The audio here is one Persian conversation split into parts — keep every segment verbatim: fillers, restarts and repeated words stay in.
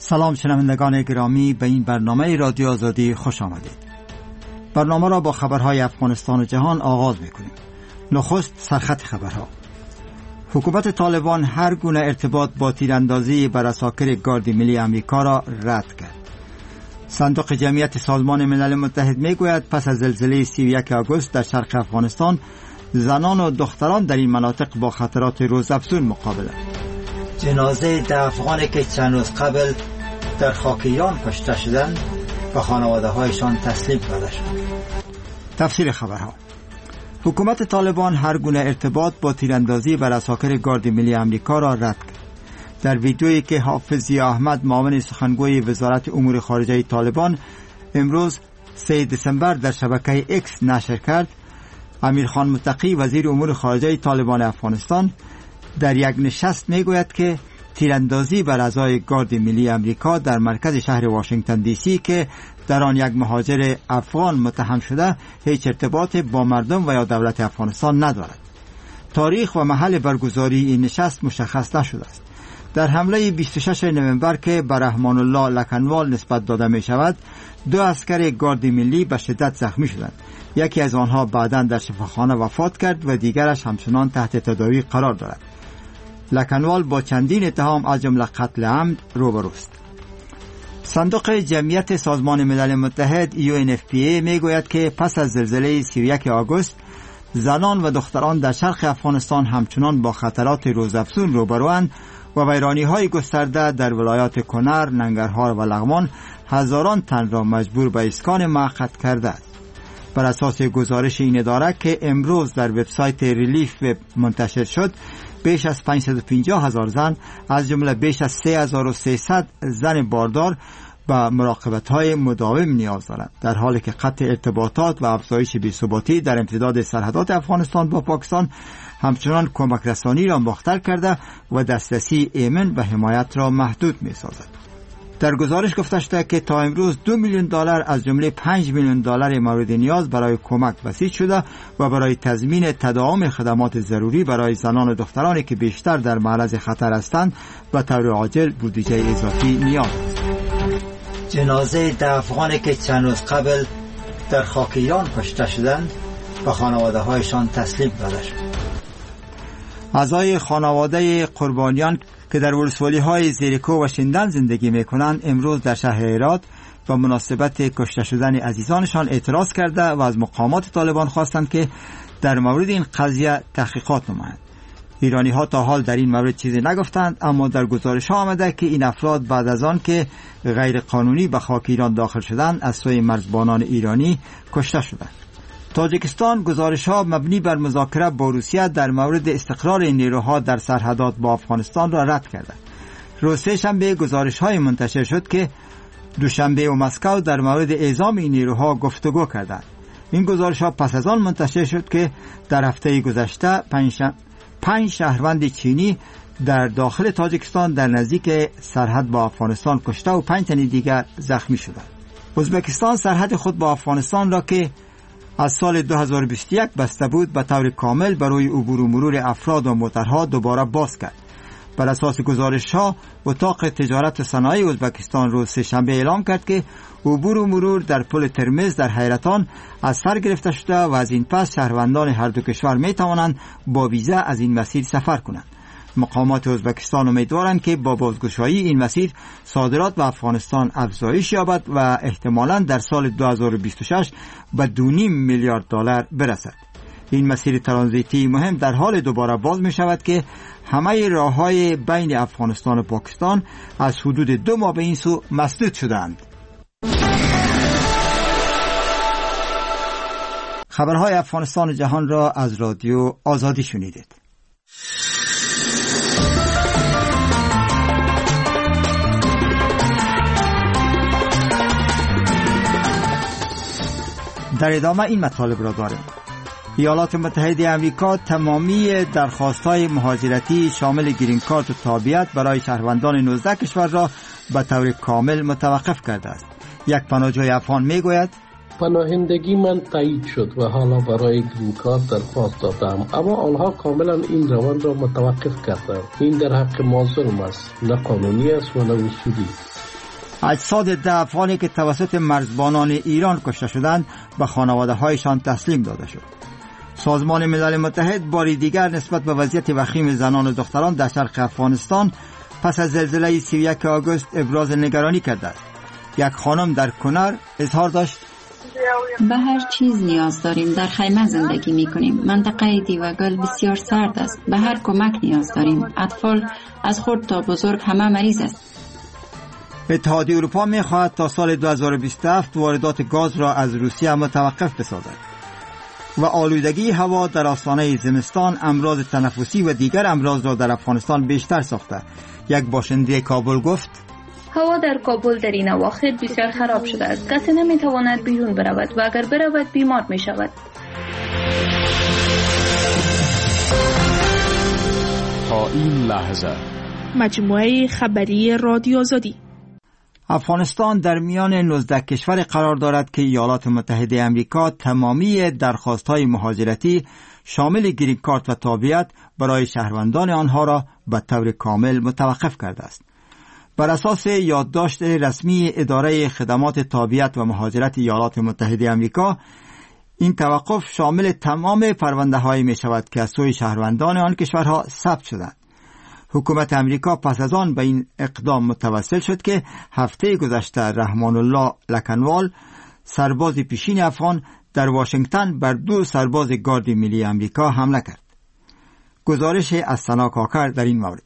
سلام شنوندگان گرامی، به این برنامه رادیو آزادی خوش آمدید. برنامه را با خبرهای افغانستان و جهان آغاز می‌کنیم. نخست سرخط خبرها. حکومت طالبان هر گونه ارتباط با تیراندازی بر عساکر گارد ملی آمریکا را رد کرد. صندوق جمعیت سازمان ملل متحد میگوید پس از زلزله سی و یک آگوست در شرق افغانستان، زنان و دختران در این مناطق با خطرات روزافزون مقابلند. جنازه ده افغانی که چند روز قبل در خاک ایران کشته شدند به خانواده هایشان تسلیم کرده شد. تفسیر خبرها. حکومت طالبان هر گونه ارتباط با تیراندازی بر عساکر گارد ملی آمریکا را رد کرد. در ویدیویی که حافظ ضیا احمد معاون سخنگوی وزارت امور خارجه طالبان امروز سه دسامبر در شبکه اکس نشر کرد، امیرخان متقی وزیر امور خارجه طالبان افغانستان در یک نشست میگوید که تیراندازی بر اعضای گارد ملی آمریکا در مرکز شهر واشنگتن دی سی که در آن یک مهاجر افغان متهم شده هیچ ارتباط با مردم و یا دولت افغانستان ندارد. تاریخ و محل برگزاری این نشست مشخص نشده است. در حمله بیست و ششم نوامبر که بر رحمان الله لکنوال نسبت داده می شود، دو عسکر گارد ملی به شدت زخمی شدند. یکی از آنها بعداً در شفاخانه وفات کرد و دیگرش همچنان تحت تداوی قرار دارد. لکنوال با چندین اتهام از جمله قتل عمد روبروست. صندوق جمعیت سازمان ملل متحد یو ان اف پی ای میگوید که پس از زلزله سی و یک آگوست، زنان و دختران در شرق افغانستان همچنان با خطرات روزافزون روبروند و ویرانی‌های گسترده در ولایات کنر، ننگرهار و لغمان هزاران تن را مجبور به اسکان موقت کرده است. بر اساس گزارش این اداره که امروز در وبسایت ریلیف وب منتشر شد، بیش از پانصد و پنجاه هزار زن از جمله بیش از سه هزار و سیصد زن باردار به مراقبت‌های مداوم نیاز دارند، در حالی که قطع ارتباطات و افزایش بی‌ثباتی در امتداد سرحدات افغانستان با پاکستان همچنان کمک رسانی را مختل کرده و دسترسی ایمن و حمایت را محدود می‌سازد. در گزارش گفته شده که تا امروز دو میلیون دلار از جمله پنج میلیون دلار مورد نیاز برای کمک بسیج شده و برای تضمین تداوم خدمات ضروری برای زنان و دخترانی که بیشتر در معرض خطر هستند به طور عاجل بودجه اضافی نیاز است. جنازه ده افغانی که چند روز قبل در خاک ایران کشته شدند به خانواده هایشان تسلیم کرده شد. اعضای خانواده قربانیان که در ولسوالی های زیرکو و شندن زندگی می کنند امروز در شهر هرات با مناسبت کشته شدن عزیزانشان اعتراض کرده و از مقامات طالبان خواستند که در مورد این قضیه تحقیقات نمایند. ایرانی ها تا حال در این مورد چیزی نگفتند، اما در گزارش ها آمده که این افراد بعد از آن که غیر قانونی به خاک ایران داخل شدند از سوی مرزبانان ایرانی کشته شدند. تاجیکستان گزارش ها مبنی بر مذاکره با روسیه در مورد استقرار نیروها در سرحدات با افغانستان را رد کرده. روز سه شنبه گزارش های منتشر شد که دوشنبه و مسکو در مورد اعزام این نیروها گفتگو کردند. این گزارش ها پس از آن منتشر شد که در هفته گذشته پنج, پنج شهروند چینی در داخل تاجیکستان در نزدیک سرحد با افغانستان کشته و پنج تن دیگر زخمی شدند. ازبکستان سرحد خود با افغانستان را که از سال دو هزار و بیست و یک بسته بود به طور کامل برای عبور و مرور افراد و موترها دوباره باز کرد. بر اساس گزارش‌ها اتاق تجارت و صنایع ازبکستان روز سه‌شنبه اعلام کرد که عبور و مرور در پل ترمز در حیرتان از سر گرفته شده و از این پس شهروندان هر دو کشور می توانند با ویزا از این مسیر سفر کنند. مقامات ازبکستان امیدوارند که با بازگشایی این مسیر صادرات به افغانستان افزایش یابد و احتمالاً در سال دو هزار و بیست و شش به دو و نیم میلیارد دلار برسد. این مسیر ترانزیتی مهم در حال دوباره باز می شود که همه راه‌های بین افغانستان و پاکستان از حدود دو ماه به این سو مسدود شدند. خبرهای افغانستان و جهان را از رادیو آزادی شنیدید. در ادامه این مطالب را داریم. ایالات متحده آمریکا تمامی درخواست‌های مهاجرتی شامل گرین کارت و تابعیت برای شهروندان نوزده کشور را به طور کامل متوقف کرده است. یک پناهجوی افغان میگوید پناهندگی من تایید شد و حالا برای گرین کارت درخواست دادم، اما آنها کاملا این روند را متوقف کردند. این در حق ما ظلم است، نه قانونی است و نه اصولی. اجساد ده افغانی که توسط مرزبانان ایران کشته شدند به خانواده هایشان تسلیم داده شد. سازمان ملل متحد باری دیگر نسبت به وضعیت وخیم زنان و دختران در شرق افغانستان پس از زلزله سی و یک آگوست ابراز نگرانی کرده است. یک خانم در کنر اظهار داشت: به هر چیز نیاز داریم. در خیمه زندگی می کنیم. منطقه دیوگل بسیار سرد است. به هر کمک نیاز داریم. اطفال از خرد تا بزرگ همه مریض است. اتحادیه اروپا می خواهد تا سال دو هزار و بیست و هفت واردات گاز را از روسیه متوقف بسازد. و آلودگی هوا در آستانه زمستان امراض تنفسی و دیگر امراض را در افغانستان بیشتر ساخته. یک باشنده کابل گفت: هوا در کابل در این اواخر بسیار خراب شده است. کسی نمیتواند بیرون برود و اگر برود بیمار می شود. تا این لحظه مجموعه خبری رادیو آزادی. افغانستان در میان نوزده کشور قرار دارد که ایالات متحده آمریکا تمامی درخواست‌های مهاجرتی شامل گرین کارت و تابعیت برای شهروندان آنها را به طور کامل متوقف کرده است. بر اساس یادداشت رسمی اداره خدمات تابعیت و مهاجرت ایالات متحده آمریکا، این توقف شامل تمام پرونده‌هایی می‌شود که از سوی شهروندان آن کشورها ثبت شدند. حکومت امریکا پس از آن به این اقدام متوسل شد که هفته گذشته رحمان الله لکنوال، سرباز پیشین افغان، در واشنگتن بر دو سرباز گارد ملی امریکا حمله کرد. گزارش از سنا کاکر در این مورد.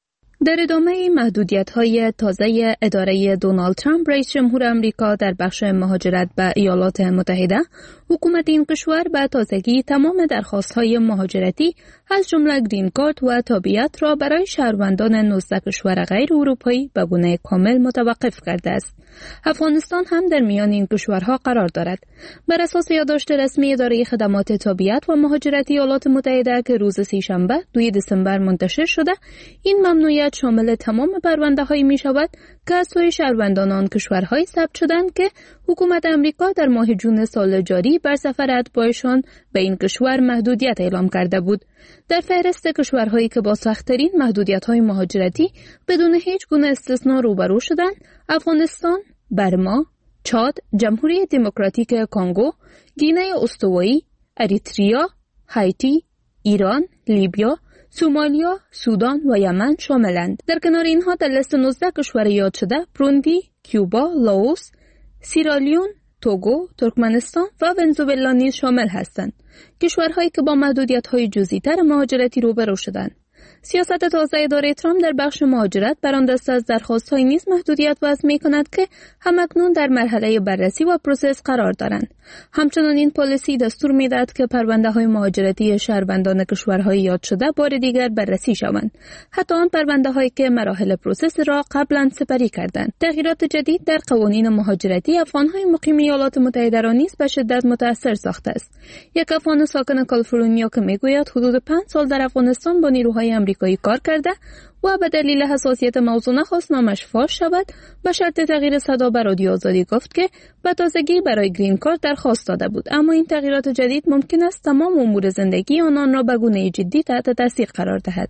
در ادامه محدودیت‌های تازه اداره دونالد ترامپ رئیس جمهور آمریکا در بخش مهاجرت به ایالات متحده، حکومت این کشور به تازگی تمام درخواست‌های مهاجرتی از جمله گرین کارت و تابعیت را برای شهروندان نوزده کشور غیر اروپایی به گونه کامل متوقف کرده است. افغانستان هم در میان این کشورها قرار دارد. بر اساس یادداشت رسمی اداره خدمات تابعیت و مهاجرت ایالات متحده که روز سه‌شنبه دوم دسامبر منتشر شده، این ممنوعیت شامل تمام پرونده‌هایی می‌شود که از سوی شهروندان آن کشورهای ثبت شدند که حکومت امریکا در ماه جون سال جاری بر سفر اتباعشان به این کشور محدودیت اعلام کرده بود. در فهرست کشورهایی که با سخت‌ترین محدودیت‌های مهاجرتی بدون هیچ گونه استثنا روبرو شدند، افغانستان، برما، چاد، جمهوری دموکراتیک کنگو، گینه استوایی، اریتریا، هایتی، ایران، لیبیا، سومالیا، سودان و یمن شاملند. در کنار اینها در لیست نوزده کشور یاد شده بروندی، کیوبا، لاوس، سیرالیون، توگو، ترکمنستان و ونزوئلا نیز شامل هستند. کشورهایی که با محدودیت‌های جزئی‌تر مهاجرتی روبرو شدند. سیاست تازه اداره ترامپ در بخش مهاجرت بر آن دسته از درخواست‌های نیز محدودیت وضع می‌کند که همکنون در مرحله بررسی و پروسس قرار دارند. همچنین این پالیسی دستور می‌دهد که پرونده‌های مهاجرتی شهروندان کشورهای یاد شده بار دیگر بررسی شوند، حتی آن پرونده‌هایی که مراحل پروسس را قبلا سپری کردند. تغییرات جدید در قوانین مهاجرتی افغان‌های مقیم ایالات متحده را نیز به شدت متأثر ساخته است. یک افغان ساکن کالیفرنیا که می‌گوید حدود پنج سال در افغانستان با نیروهای آمریکایی کار کرده و به دلیل حساسیت موضوع نخواست نامش فاش شود، به شرط تغییر صدا به رادیو آزادی گفت که به تازگی برای گرین کارت درخواست داده بود، اما این تغییرات جدید ممکن است تمام امور زندگی آنان را به گونه جدی تحت تاثیر قرار دهد.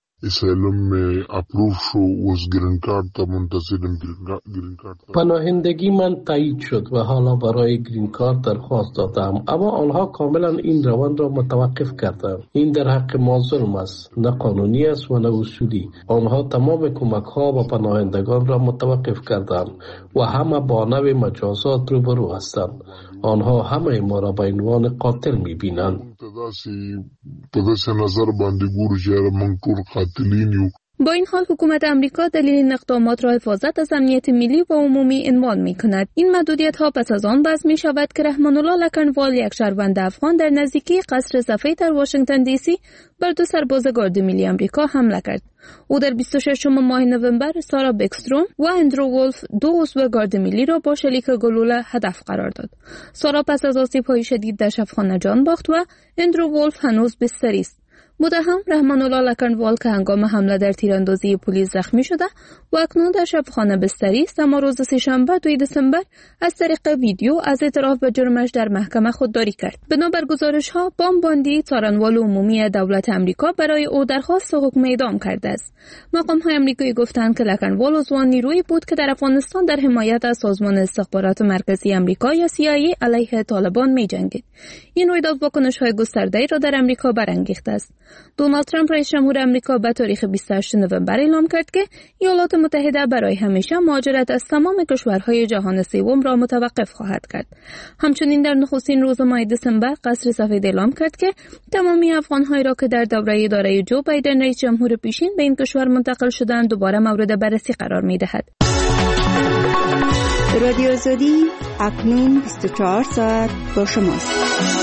اسلام اپروف شو وز گرین کارت تا منتظرم گرین کارت. پناهندگی من تایید شد و حالا برای گرین کارت درخواست دادم، اما آنها کاملا این روند را متوقف کردند. این در حق ما ظلم است، نه قانونی است و نه اصولی. آنها تمام کمک ها و پناهندگان را متوقف کردند و همه با نوع مجازات روبرو هستند. آنها همه ما را به عنوان قاتل می‌بینند. پداسی نظر باندې ګورو چې موږ ټول قاتلین یو. با این حال حکومت امریکا دلیل این اقدامات را حفاظت از امنیت ملی و عمومی عنوان می کند. این محدودیت ها پس از آن وضع می شود که رحمان الله لکنوال، یک شهروند افغان، در نزدیکی قصر سفید در واشنگتن دی سی بر دو سرباز گارد ملی امریکا حمله کرد. او در بیست و ششم ماه نوامبر سارا بکستروم و اندرو ولف، دو عضو گارد ملی، را با شلیک گلوله هدف قرار داد. سارا پس از آسیب‌های شدید در شفاخانه جان باخت و اندرو ولف هنوز بستری است. متهم رحمان الله لکنوال که هنگام حمله در تیراندازی پلیس زخمی شده و اکنون در شبخانه بستری است، اما روز سه‌شنبه دوم دسامبر از طریق ویدیو از اعتراف به جرمش در محکمه خودداری کرد. بنابر گزارش‌ها، بامباندی څارنوال عمومی دولت امریکا برای او درخواست حکم اعدام کرده است. مقام‌های آمریکایی گفتند که لکنوال عضو نیرویی بود که در افغانستان در حمایت از سازمان استخبارات مرکزی آمریکا یا سی آی ای علیه طالبان می‌جنگید. این رویداد واکنش‌های گسترده‌ای را در آمریکا برانگیخته است. دونالد ترامپ رئیس جمهور آمریکا به تاریخ بیست و هشتم نوامبر اعلام کرد که ایالات متحده برای همیشه مهاجرت از تمام کشورهای جهان سوم را متوقف خواهد کرد. همچنین در نخستین روز ماه دسامبر قصر سفید اعلام کرد که تمامی افغان‌هایی را که در دوره اداره جو بایدن رئیس جمهور پیشین به این کشور منتقل شدند دوباره مورد بررسی قرار می‌دهد. رادیو آزادی اکنون بیست و چهار ساعت با شماست.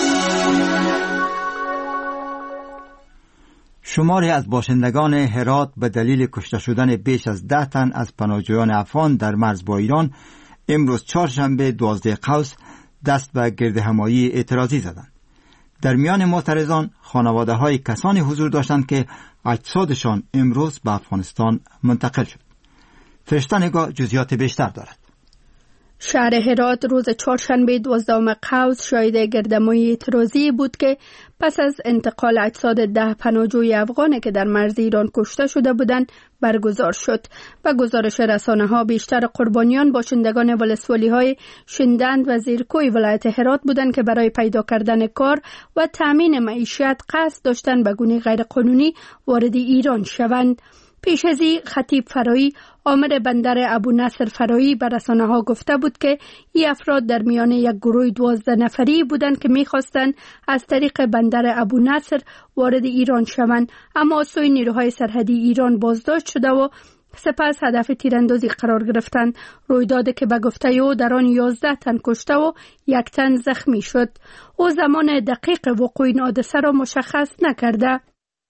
شماری از باشندگان هرات به دلیل کشته شدن بیش از ده تن از پناهجویان افغان در مرز با ایران امروز چهارشنبه دوازده قوس دست به گردهمایی اعتراضی زدند. در میان معترضان خانواده های کسانی حضور داشتند که اجسادشان امروز به افغانستان منتقل شد. فرشته نگاه جزئیات بیشتر دارد. شهر هرات روز چهارشنبه دوازدهم قوس شاهد گردهمایی اعتراضی بود که پس از انتقال اجساد ده پناهجوی افغانی که در مرز ایران کشته شده بودند برگزار شد. و گزارش رسانه‌ها بیشتر قربانیان باشندگان ولسوالی‌های شندند و زیرکوی ولایت هرات بودند که برای پیدا کردن کار و تامین معیشت قصد داشتند به گونه غیرقانونی وارد ایران شوند. پیش از این خطیب فرایی آمر بندر ابو نصر فرایی به رسانه‌ها گفته بود که این افراد در میان یک گروه دوازده نفری بودند که می‌خواستند از طریق بندر ابو نصر وارد ایران شوند، اما از سوی نیروهای سرحدی ایران بازداشت شده و سپس هدف تیراندازی قرار گرفتند. رویدادی که به گفته او در آن یازده تن کشته و یک تن زخمی شد. او زمان دقیق وقوع این حادثه را مشخص نکرده،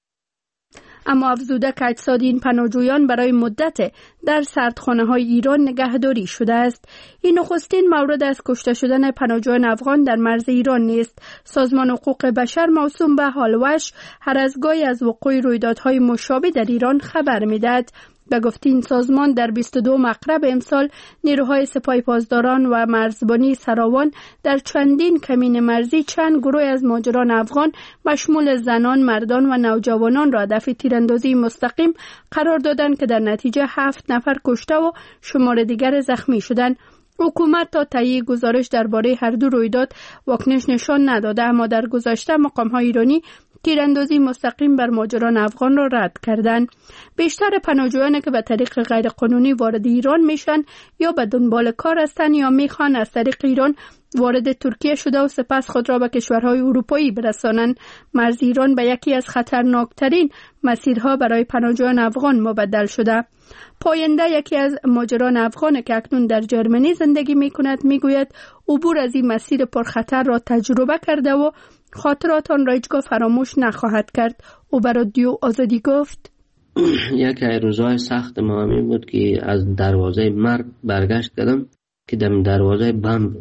اما افزوده که اجساد این پناهجویان برای مدت در سردخانه‌های ایران نگهداری شده است. این نخستین مورد از کشته شدن پناهجویان افغان در مرز ایران نیست. سازمان حقوق بشر موسوم به هالوش هر از گاهی از وقوع رویدادهای مشابه در ایران خبر می‌دهد. به گفته این سازمان در بیست و دو مقرب امسال نیروهای سپاه پاسداران و مرزبانی سراوان در چندین کمین مرزی چند گروه از مهاجران افغان مشمول زنان، مردان و نوجوانان را هدف تیراندازی مستقیم قرار دادند که در نتیجه هفت نفر کشته و شمار دیگر زخمی شدند. حکومت تا تایید گزارش درباره هر دو رویداد واکنش نشان نداده، اما در گذشته مقام‌های ایرانی تیراندازی مستقیم بر مهاجران افغان را رد کردند. بیشتر پناهجویانی که به طریق غیرقانونی وارد ایران میشن یا به دنبال کار هستند یا میخوان از طریق ایران وارد ترکیه شده و سپس خود را به کشورهای اروپایی برسانند. مرز ایران به یکی از خطرناکترین مسیرها برای پناهجویان افغان مبدل شده. پاینده یکی از مهاجران افغان که اکنون در جرمنی زندگی میکند میگوید عبور از این مسیر پرخطر را تجربه کرده و خاطرات آن را هیچگاه فراموش نخواهد کرد. او به رادیو آزادی گفت یکی از روزهای سخت ما همین بود که از دروازه مرگ برگشت کردم که در دروازه بمب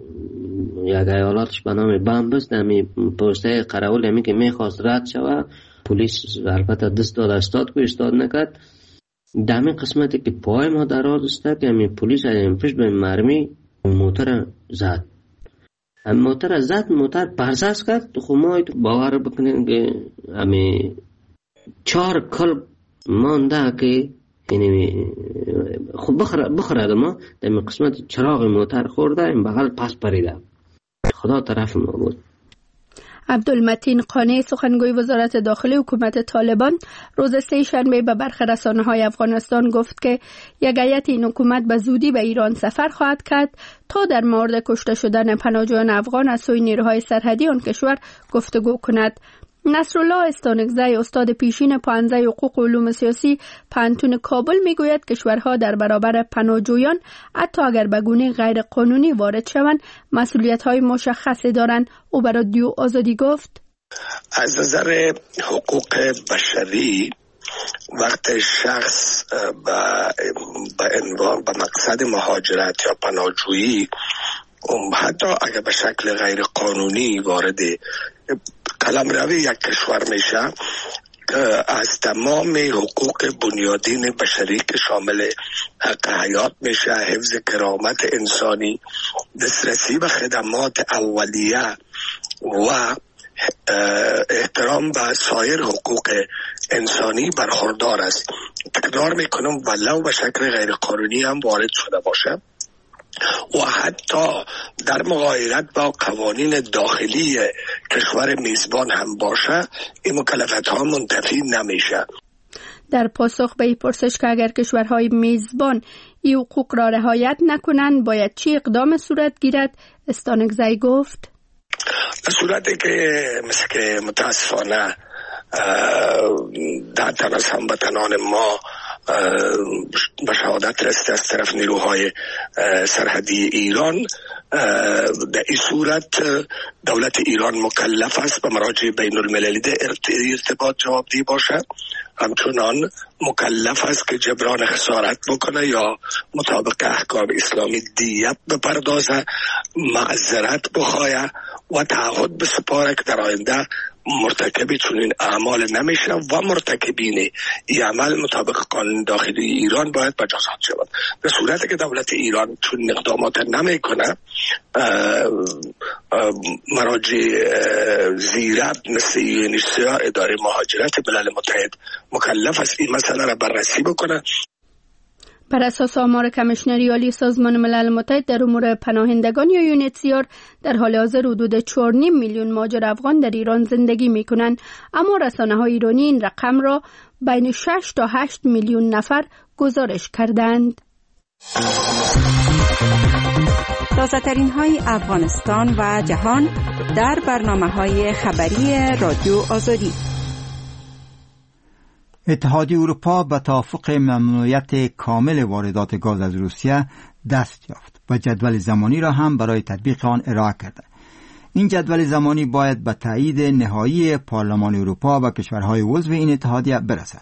یک ایالاتش به نام بمب است، دمی پوسته قراول همی که میخواست رد شود پلیس البته دست داد استاد که استاد نکرد. دمی قسمتی که پای ما دراز استاد که همی پلیس همی پشت به مرمی موتر زد، هم موتر زد، موتر پرساز کرد. تو خمای تو باور بکنین که همی چهار کل مانده که یعنی خب بخره بخره ما در قسمت چراغ موتر خورده این بغل پس پریده. خدا طرف ما بود. عبدالمتین قانی سخنگوی وزارت داخلی حکومت طالبان روز سه شنبه به برخی رسانه‌های افغانستان گفت که یک هیئت این حکومت به زودی به ایران سفر خواهد کرد تا در مورد کشته شدن پناهجویان افغان از سوی نیروهای سرحدی آن کشور گفتگو کند. نصرالله استانکزی استاد پیشین پانزه حقوق و علوم سیاسی پانتون کابل میگوید کشورها در برابر پناهجویان حتی اگر به گونه غیر قانونی وارد شوند مسئولیت‌های مشخصی دارند. او برای رادیو آزادی گفت از نظر حقوق بشری وقت شخص به عنوان به مقصد مهاجرت یا پناهجویی حتی اگر به شکل غیر قانونی وارد قلمروی یک کشور میشه، از تمام حقوق بنیادین بشری که شامل حق حیات میشه، حفظ کرامت انسانی، دسترسی به خدمات اولیه و احترام به سایر حقوق انسانی برخوردار است. تکرار میکنم ولو به شکل غیر قانونی هم وارد شده باشه و حتی در مغایرت با قوانین داخلی کشور میزبان هم باشه، این مکلفیت ها منتفی نمیشه. در پاسخ به این پرسش که اگر کشورهای میزبان این حقوق را رعایت نکنند باید چی اقدام صورت گیرد، استانکزی گفت در صورتی که مثل که متاسفانه در تن از هموطنان ما به شهادت رسیده از طرف نیروهای سرحدی ایران، در این صورت دولت ایران مکلف است به مراجع بین المللی ده ارتباط جوابدهی باشه، همچنان مکلف است که جبران خسارت بکنه یا مطابق احکام اسلامی دیت بپردازه، معذرت بخواه و تعهد بسپاره که در آینده مرتکب چنین اعمال نمیشه و مرتکبین این عمل مطابق قانون داخلی ایران باید مجازات شود. به صورتی که دولت ایران چون اقدامات نمیکنه، مراجع زیرت مثل یو ان اچ سی آر، اداره مهاجرت ملل متحد، مکلف است این مسئله را بررسی بکنه. بر اساس آمار کمیشنری عالی سازمان ملل متحد در امور پناهندگان یا یو ان اچ سی آر، در حال حاضر حدود چهار و نیم میلیون مهاجر افغان در ایران زندگی می کنند، اما رسانه‌های ایرانی این رقم را بین شش تا هشت میلیون نفر گزارش کردند. تازه ترین های افغانستان و جهان در برنامه های خبری رادیو آزادی. اتحادیه اروپا به توافق ممنوعیت کامل واردات گاز از روسیه دست یافت و جدول زمانی را هم برای تطبیق آن ارائه کرده. این جدول زمانی باید به تایید نهایی پارلمان اروپا و کشورهای عضو این اتحادیه برسد.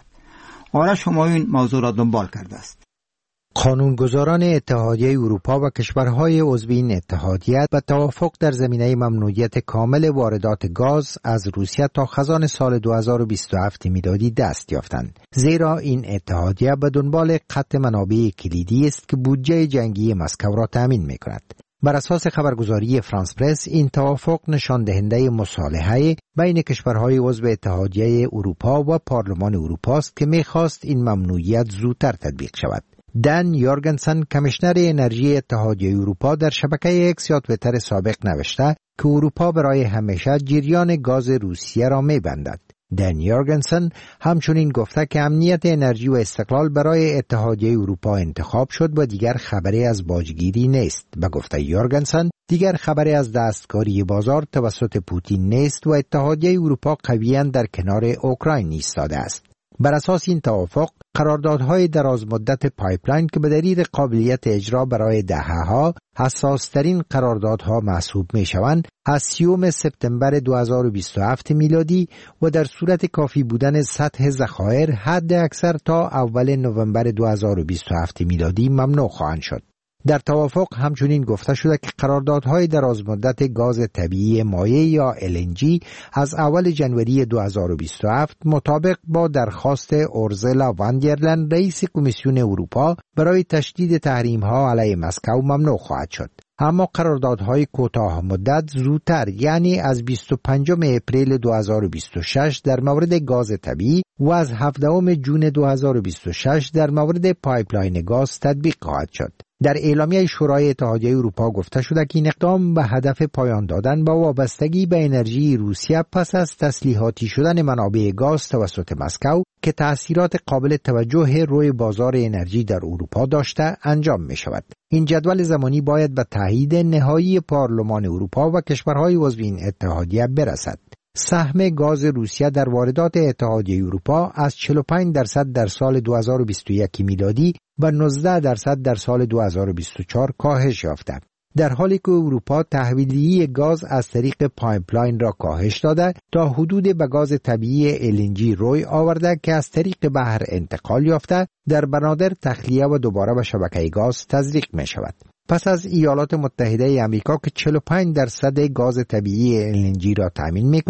آرش همایون موضوع را دنبال کرده است. قانونگذاران اتحادیه اروپا و کشورهای عضو این اتحادیه به توافق در زمینه ممنوعیت کامل واردات گاز از روسیه تا خزان سال دو هزار و بیست و هفت میلادی دست یافتند، زیرا این اتحادیه به دنبال قطع منابع کلیدی است که بودجه جنگی مسکو را تامین می‌کند. بر اساس خبرگزاری فرانس پرس، این توافق نشان دهنده مصالحه بین کشورهای عضو اتحادیه اروپا و پارلمان اروپا است که می‌خواست این ممنوعیت زودتر تطبیق شود. دان یورگنسن، کمیشنر انرژی اتحادیه اروپا، در شبکه اکس یا توییتر سابق نوشته که اروپا برای همیشه جریان گاز روسیه را می‌بندد. دان یورگنسن همچنین گفته که امنیت انرژی و استقلال برای اتحادیه اروپا انتخاب شد و دیگر خبری از باجگیری نیست. به گفته یورگنسن، دیگر خبری از دستکاری بازار توسط پوتین نیست و اتحادیه اروپا قویاً در کنار اوکراین ایستاده است. بر اساس این توافق، قراردادهای دراز مدت پایپلاین که به دلیل قابلیت اجرا برای دهه‌ها حساس‌ترین قراردادها محسوب می‌شوند، از سیوم سپتامبر دو هزار و بیست و هفت میلادی و در صورت کافی بودن سطح ذخایر حد اکثر تا اول نوامبر دو هزار و بیست و هفت میلادی ممنوع خواهند شد. در توافق همچنین گفته شده که قراردادهای درازمدت گاز طبیعی مایع یا ال ان جی از اول ژانویه دو هزار و بیست و هفت مطابق با درخواست اورزلا واندرلن، رئیس کمیسیون اروپا، برای تشدید تحریم‌ها علیه مسکو ممنوع خواهد شد. اما قراردادهای کوتاه مدت زودتر، یعنی از بیست و پنجم اپریل دو هزار و بیست و شش در مورد گاز طبیعی و از هفدهم ژوئن دو هزار و بیست و شش در مورد پایپلاین گاز تطبیق خواهد شد. در اعلامیه شورای اتحادیه اروپا گفته شده که این اقدام به هدف پایان دادن با وابستگی به انرژی روسیه پس از تسلیحاتی شدن منابع گاز توسط مسکو که تأثیرات قابل توجه روی بازار انرژی در اروپا داشته انجام می شود. این جدول زمانی باید به تایید نهایی پارلمان اروپا و کشورهای عضو این اتحادیه برسد. سهم گاز روسیه در واردات اتحادیه اروپا از چهل و پنج درصد در سال دو هزار و بیست و یک میلادی و نوزده درصد در سال دو هزار و بیست و چهار کاهش یافته، در حالی که اروپا تحویلی گاز از طریق پایپلاین را کاهش داده تا حدود به گاز طبیعی ال ان جی روی آورده که از طریق بحر انتقال یافته در بنادر تخلیه و دوباره به شبکه گاز تزریق می شود. پس از ایالات متحده ای آمریکا که چهل و پنج درصد گاز طبیعی ال ان جی را تامین می کند،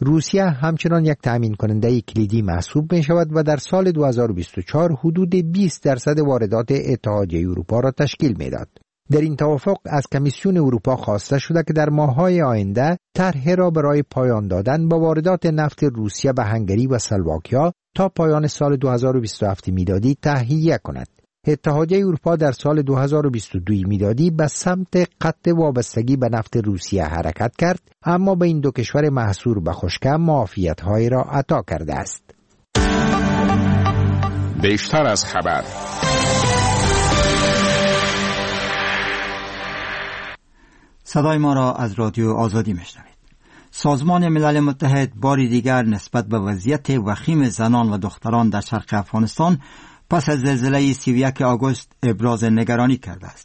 روسیه همچنان یک تأمین کننده کلیدی محسوب می شود و در سال دو هزار و بیست و چهار حدود بیست درصد واردات اتحادیه اروپا را تشکیل می داد. در این توافق از کمیسیون اروپا خواسته شده که در ماه‌های آینده طرح را برای پایان دادن با واردات نفت روسیه به هنگری و اسلواکیا تا پایان سال دو هزار و بیست و هفت میلادی تهیه کند. اتحادیه اروپا در سال دو هزار و بیست و دو میلادی به سمت قطع وابستگی به نفت روسیه حرکت کرد، اما به این دو کشور محصور به خشکی معافیت‌های را عطا کرده است. بیشتر از خبر. صدای ما را از رادیو آزادی میشنوید. سازمان ملل متحد باری دیگر نسبت به وضعیت وخیم زنان و دختران در شرق افغانستان پس از زلزله سی و یک آگوست ابراز نگرانی کرده است.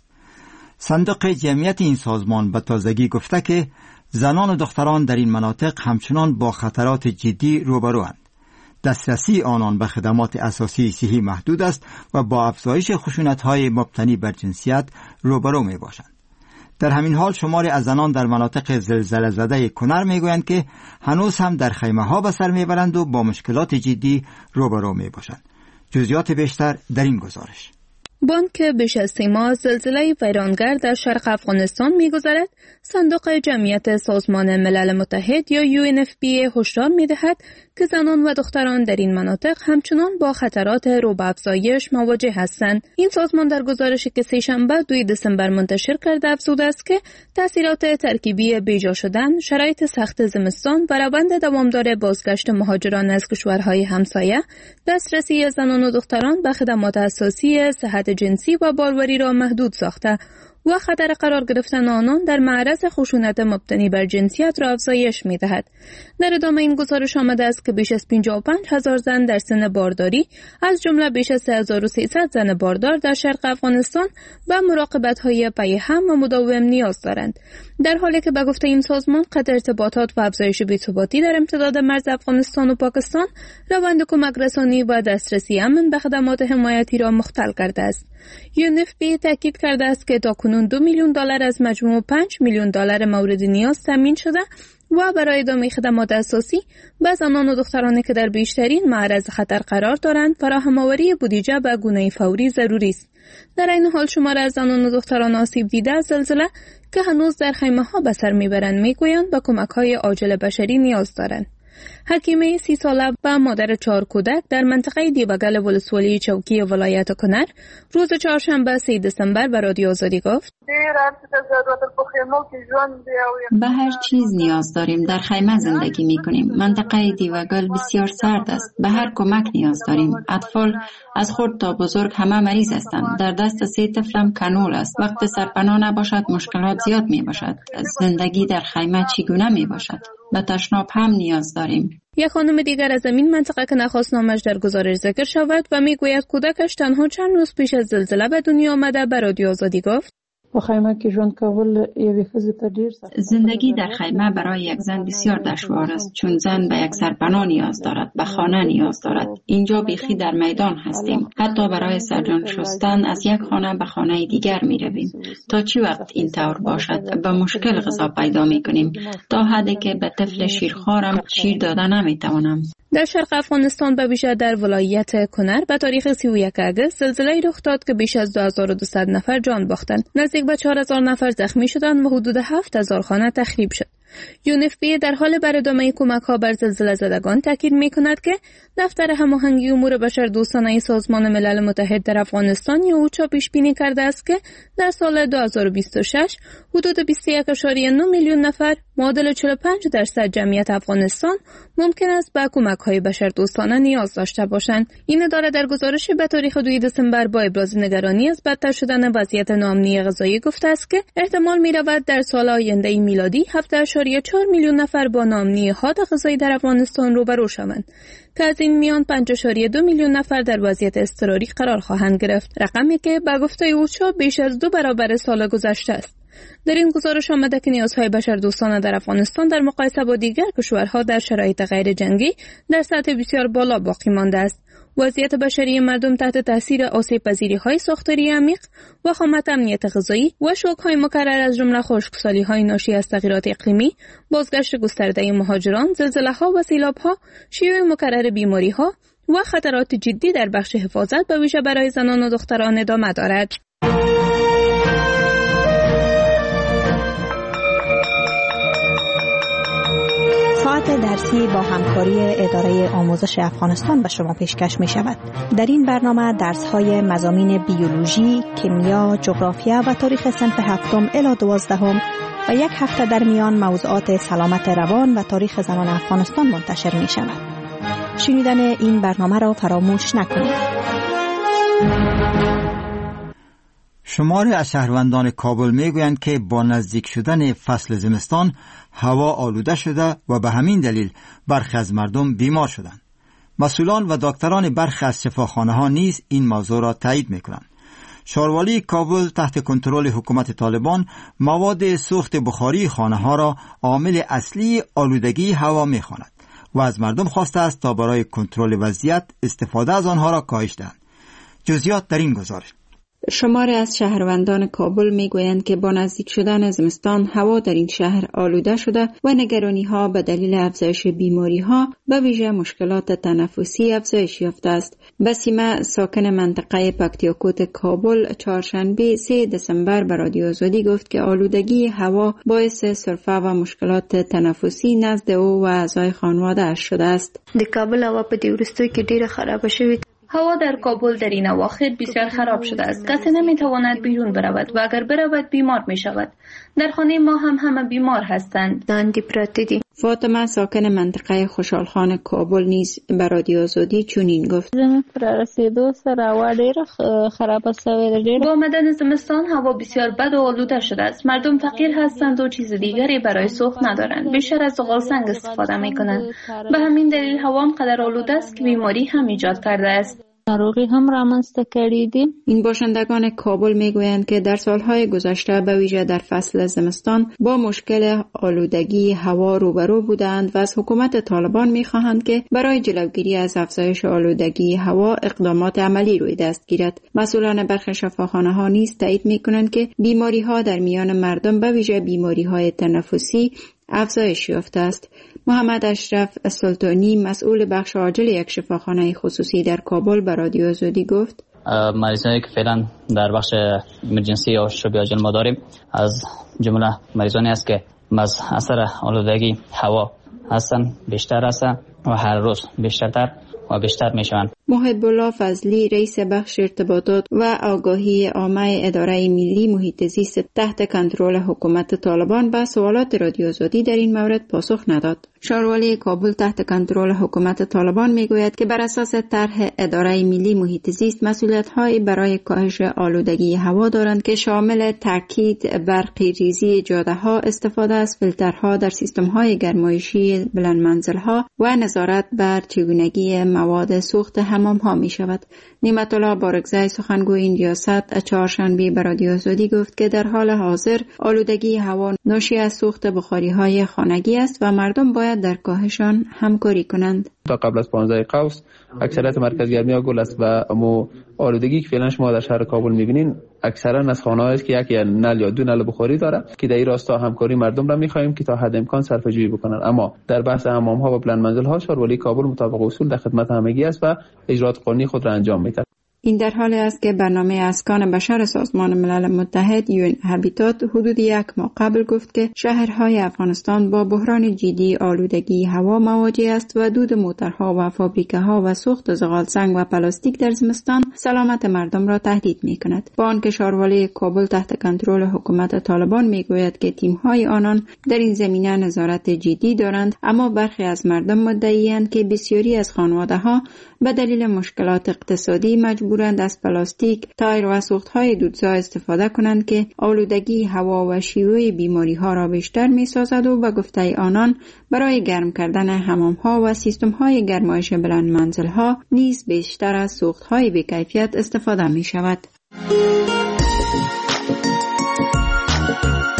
صندوق جمعیت این سازمان به تازگی گفته که زنان و دختران در این مناطق همچنان با خطرات جدی روبروند. دسترسی آنان به خدمات اساسی صحی محدود است و با افزایش خشونت‌های مبتنی بر جنسیت روبرو میباشند. در همین حال شماری از زنان در مناطق زلزله زده کنر میگویند که هنوز هم در خیمه ها به سر میبرند و با مشکلات جدی روبرو میباشند. جزئیات بیشتر در این گزارش. بانک بیش از سی ماه زلزله ویرانگر در شرق افغانستان می‌گذرد. صندوق جمعیت سازمان ملل متحد یا یو ان اف پی هشدار می‌دهد که زنان و دختران در این مناطق همچنان با خطرات رو به افزایش مواجه هستند. این سازمان در گزارشی که سه‌شنبه دوم دسامبر منتشر کرده افزوده است که تأثیرات ترکیبی بیجا شدن، شرایط سخت زمستان و روند دوامدار بازگشت مهاجران از کشورهای همسایه، دسترسی زنان و دختران به خدمات اساسی صحت جنسی و باروری را محدود ساخته و خطر قرار گرفتن آنان در معرض خشونت مبتنی بر جنسیت را افزایش می‌دهد. در ادامه این گزارش آمده است که بیش از پنجاه و پنج هزار زن در سن بارداری از جمله بیش از سه هزار و سیصد زن باردار در شرق افغانستان به مراقبت‌های پیهم و مداوم نیاز دارند. در حالی که به گفته این سازمان قطع ارتباطات و افزایش بی‌ثباتی در امتداد مرز افغانستان و پاکستان روند کمک رسانی و دسترسی امن به خدمات حمایتی را مختل کرده است. یو ان اف پی تاکید کرده است که تاکنون دو میلیون دلار از مجموع پنج میلیون دلار مورد نیاز تامین شده و برای ادامه خدمات اساسی به زنان و دخترانی که در بیشترین معرض خطر قرار دارند فراهم‌آوری بودجه به گونه فوری ضروری است. در این حال شمار از زنان و دختران آسیب دیده از زلزله که هنوز در خیمه‌ها به سر میبرند میگویند به کمک‌های عاجل بشری نیاز دارند. حکیمه سی ساله و مادر چهار کودک در منطقه دیبگل ولسوالی چوکی ولایت کنر روز چهارشنبه سوم دسامبر به رادیو آزادی گفت: به هر چیز نیاز داریم. در خیمه زندگی می کنیم. منطقه دیوگل بسیار سرد است. به هر کمک نیاز داریم. اطفال از خرد تا بزرگ همه مریض هستند. در دست سه طفلم کانول است. وقت سرپناه نباشد مشکلات زیاد می باشد. زندگی در خیمه چگونه می باشد؟ به تشناب هم نیاز داریم. یک خانم دیگر از این منطقه که نخواست نامش در گزارش ذکر شود و میگوید کودکش تنها چند روز پیش از زلزله به دنیا آمده به رادیو آزادی گفت: زندگی در خیمه برای یک زن بسیار دشوار است، چون زن به یک سرپناه نیاز دارد، به خانه نیاز دارد. اینجا بیخی در میدان هستیم. حتی برای سرجان شستن از یک خانه به خانه دیگر می رویم. تا چی وقت این طور باشد؟ به مشکل غذا پیدا می کنیم، تا حدی که به طفل شیرخوارم شیر داده نمی توانم. در شرق افغانستان به ویژه در ولایت کنر به تاریخ سی و یک آگوست زلزله رخ داد که بیش از دو هزار و دویست نفر جان باختند. نزدیک به چهار هزار نفر زخمی شدند و حدود هفت هزار خانه تخریب شد. یو ان اف پی در حال بر ادامه کمک‌ها بر زلزله زدگان تاکید می‌کند که دفتر هماهنگی امور بشردوستانه سازمان ملل متحد در افغانستان یا اوچا پیش بینی کرده است که در سال دو هزار و بیست و شش حدود بیست و یک ممیز نه میلیون نفر معادل چهل و پنج درصد جمعیت افغانستان ممکن است به کمک‌های بشردوستانه نیاز داشته باشند. این اداره در گزارشی به تاریخ دوم دسامبر با ابراز نگرانی از بدتر شدن وضعیت ناامنی غذایی گفته است که احتمال می‌رود در سال آینده میلادی هفت ممیز چهار میلیون نفر با ناامنی حاد غذایی در افغانستان روبرو شوند که از این میان پنج ممیز دو میلیون نفر در وضعیت اضطراری قرار خواهند گرفت، رقمی که به گفته اوچا بیش از دو برابر سال گذشته است. در این گزارش آمده که نیازهای بشردوستانه در افغانستان در مقایسه با دیگر کشورها در شرایط غیر جنگی در سطح بسیار بالا باقی مانده است. وضعیت بشری مردم تحت تاثیر آسیب پذیری‌های ساختاری عمیق، وخامت امنیت غذایی و شوک‌های مکرر از جمله خشکسالی‌های ناشی از تغییرات اقلیمی، بازگشت گسترده مهاجران، زلزله‌ها و سیلاب‌ها، شیوع مکرر بیماری‌ها و خطرات جدی در بخش حفاظت به ویژه برای زنان و دختران ادامه دارد. ساعت درسی با همکاری اداره آموزش افغانستان به شما پیشکش می شود. در این برنامه درس‌های مضامین بیولوژی، کیمیا، جغرافیا و تاریخ صنف هفتم الی دوازدهم و یک هفته در میان موضوعات سلامت روان و تاریخ زنان افغانستان منتشر می شود. شنیدن این برنامه را فراموش نکنید. شماری از شهروندان کابل میگویند که با نزدیک شدن فصل زمستان هوا آلوده شده و به همین دلیل برخی از مردم بیمار شدند. مسئولان و دکتران برخی از شفاخانه‌ها نیز این موضوع را تایید میکنند. شاروالی کابل تحت کنترل حکومت طالبان مواد سوخت بخاری خانه‌ها را عامل اصلی آلودگی هوا میخواند و از مردم خواسته است تا برای کنترل وضعیت استفاده از آنها را کاهش دهند. جزئیات در این گزارش. شماری از شهروندان کابل میگویند که با نزدیک شدن زمستان هوا در این شهر آلوده شده و نگرانی ها به دلیل افزایش بیماری ها به ویژه مشکلات تنفسی افزایش یافته است. بسیمه ساکن منطقه پکتیاکوت کابل چهارشنبه سوم دسامبر به رادیو آزادی گفت که آلودگی هوا باعث سرفه و مشکلات تنفسی نزد او و اعضای خانواده اش شده است. د کابل هوا په دې وروستیو کې ډیره خراب شوې. هوا در کابل در این اواخر بسیار خراب شده است. کسی نمیتواند بیرون برود و اگر برود بیمار می شود. در خانه ما هم همه بیمار هستند. داندی پراتی دی. فاطمه ساکن منطقه خوشحالخان کابل نیز به رادیو آزادی چنین گفت: زمین پر رسیدو سره هوا ډیره خراب شوه ده. با آمدن زمستان هوا بسیار بد و آلوده شده است. مردم فقیر هستند و چیز دیگری برای سوخت ندارند. بیشتر از زغال سنگ استفاده میکنند. به همین دلیل هوا هم قدر آلوده است که بیماری هم ایجاد کرده است. ناروغی هم رامنځته کړي دي. این باشندگان کابل میگویند که در سالهای گذشته به ویژه در فصل زمستان با مشکل آلودگی هوا روبرو بودند و از حکومت طالبان میخواهند که برای جلوگیری از افزایش آلودگی هوا اقدامات عملی روی دست گیرد. مسئولان برخی شفاخانه ها نیز تایید میکنند که بیماری ها در میان مردم به ویژه بیماری های تنفسی افزایش یافته است. محمد اشرف سلطانی مسئول بخش عاجل یک شفاخانه خصوصی در کابل به رادیو آزادی گفت: مریضانی که فعلا در بخش امرجنسی یا شبیه عاجل ما داریم از جمله مریضانی است که از اثر آلودگی هوا هستند، بیشتر هستند و هر روز بیشترتر و بیشتر می شوند. محب الله فضلی رئیس بخش ارتباطات و آگاهی عامه اداره ملی محیط زیست تحت کنترل حکومت طالبان به سوالات رادیو آزادی در این مورد پاسخ نداد. شاروالی کابل تحت کنترل حکومت طالبان میگوید که بر اساس طرح اداره ملی محیط زیست مسئولیت‌های برای کاهش آلودگی هوا دارند که شامل تاکید بر ریزی جاده‌ها، استفاده از فیلترها در سیستم‌های گرمایشی بلند منزل‌ها و نظارت بر چگونگی مواد سوخت حمام‌ها می‌شود. نعمت الله بارگزای سخنگوی این ریاست چهارشنبه به رادیو آزادی گفت که در حال حاضر آلودگی هوا ناشی از سوخت بخاری‌های خانگی است و مردم باید در کاهشان همکاری کنند. تا قبل از پانزده قوس اکثریت مرکز گرمی ها گل است و امو آلودگی که فعلا شما در شهر کابل می‌بینین اکثرا از خانه‌هایی است که یک یا نل یا دو نل بخاری داره که در این راستا همکاری مردم را می‌خواهیم که تا حد امکان صرفه‌جویی بکنن. اما در بحث حمام‌ها و بلند منزل‌ها شاروالی کابل مطابق اصول در خدمت همگی است و اجرات قانونی خود را انجام می‌دهد. این در حالی است که برنامه اسکان بشر سازمان ملل متحد یو ان هابیتات حدود یک ماه قبل گفت که شهرهای افغانستان با بحران جدی آلودگی هوا مواجه است و دود موترها و فابریکه‌ها و سوخت زغال سنگ و پلاستیک در زمستان سلامت مردم را تهدید می‌کند. با آنکه شاروالی کابل تحت کنترل حکومت طالبان میگوید که تیم‌های آنان در این زمینه نظارت جدی دارند، اما برخی از مردم مدعی‌اند که بسیاری از خانواده‌ها به دلیل مشکلات اقتصادی مجبورند از پلاستیک، تایر و سوختهای دودزا استفاده کنند که آلودگی هوا و شیوع بیماری‌ها را بیشتر می‌سازد و به گفته آنان برای گرم کردن حمام‌ها و سیستم‌های گرمایش بلند منزل‌ها نیز بیشتر از سوختهای بی‌کیفیت استفاده می‌شود.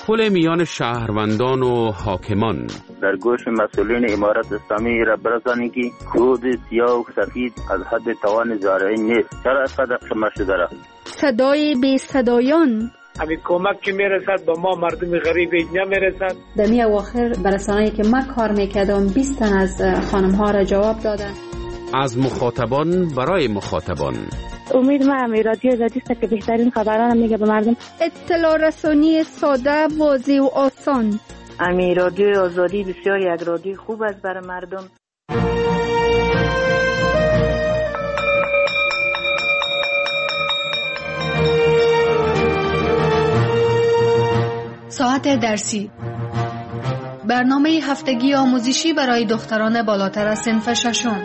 تداخل میان شهروندان و حاکمان. در گوش مسئولین امارت اسلامی را برسانید که کود سیاه و سفید از حد توان زارعی نیست. چرا اسقدر قمه شده را؟ صدای بی صدایان، همین کمک که میرسد به ما مردم غریب نمیرسد. دمی اواخر برسانه‌ای که من کار میکردم بیست تن از خانم ها را جواب دادن. از مخاطبان برای مخاطبان. امید ما همی رادیو آزادی است که بهترین خبران میگه به مردم. اطلاع رسانی ساده، واضح و آسان. همی رادیو آزادی بسیار یک رادیو خوب است برای مردم. ساعت درسی، برنامه هفتگی آموزشی برای دختران بالاتر از صنف ششم.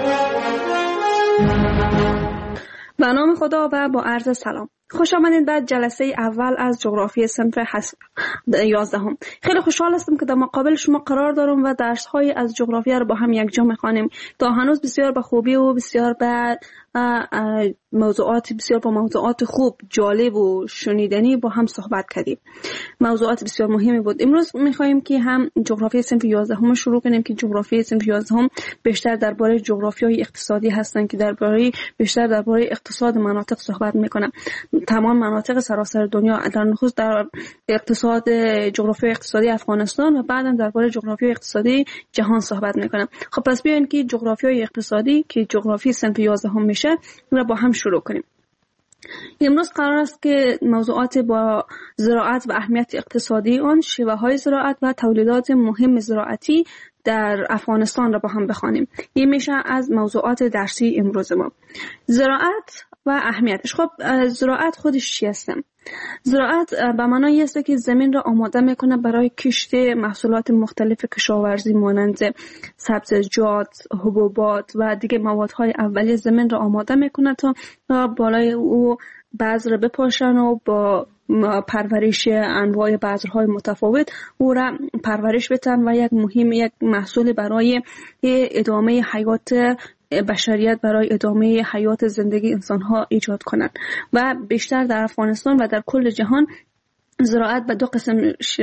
به نام خدا و با عرض سلام. خوش آمدید به جلسه اول از جغرافی صنف یازدهم. خیلی خوشحال هستم که در مقابل شما قرار دارم و درس های از جغرافیا رو با هم یک جا می‌خوانیم. تا هنوز بسیار به خوبی و بسیار به موضوعات بسیار با موضوعات خوب، جالب و شنیدنی با هم صحبت کردیم. موضوعات بسیار مهمی بود. امروز می‌خوایم که هم جغرافی صنف یازدهم شروع کنیم که جغرافی صنف یازدهم بیشتر درباره جغرافیای اقتصادی هستن که درباره بیشتر درباره اقتصاد مناطق صحبت می‌کنم. تمام مناطق سراسر دنیا، در نخست در اقتصاد جغرافی اقتصادی افغانستان و بعداً درباره جغرافی اقتصادی جهان صحبت می‌کنم. خب پس بیاین که جغرافیای اقتصادی که جغرافی صنف یازدهم میشه رو با هم شروع کنیم. امروز قرار است که موضوعات با زراعت و اهمیت اقتصادی آن، شیوه‌های زراعت و تولیدات مهم زراعتی در افغانستان را با هم بخوانیم. این میشه از موضوعات درسی امروز ما. زراعت و اهمیتش. خب زراعت خودش چی است؟ زراعت به معنای است که زمین را آماده میکنه برای کشت محصولات مختلف کشاورزی مانند سبزیجات، حبوبات و دیگه موادهای اولیه. زمین را آماده میکنه تا بالای او بذر بپاشن و با پرورش انواع بذرهای متفاوت او را پرورش بدن و یک مهم یک محصول برای ادامه حیات بشریت، برای ادامه حیات زندگی انسان‌ها ایجاد کنند. و بیشتر در افغانستان و در کل جهان زراعت به دو قسم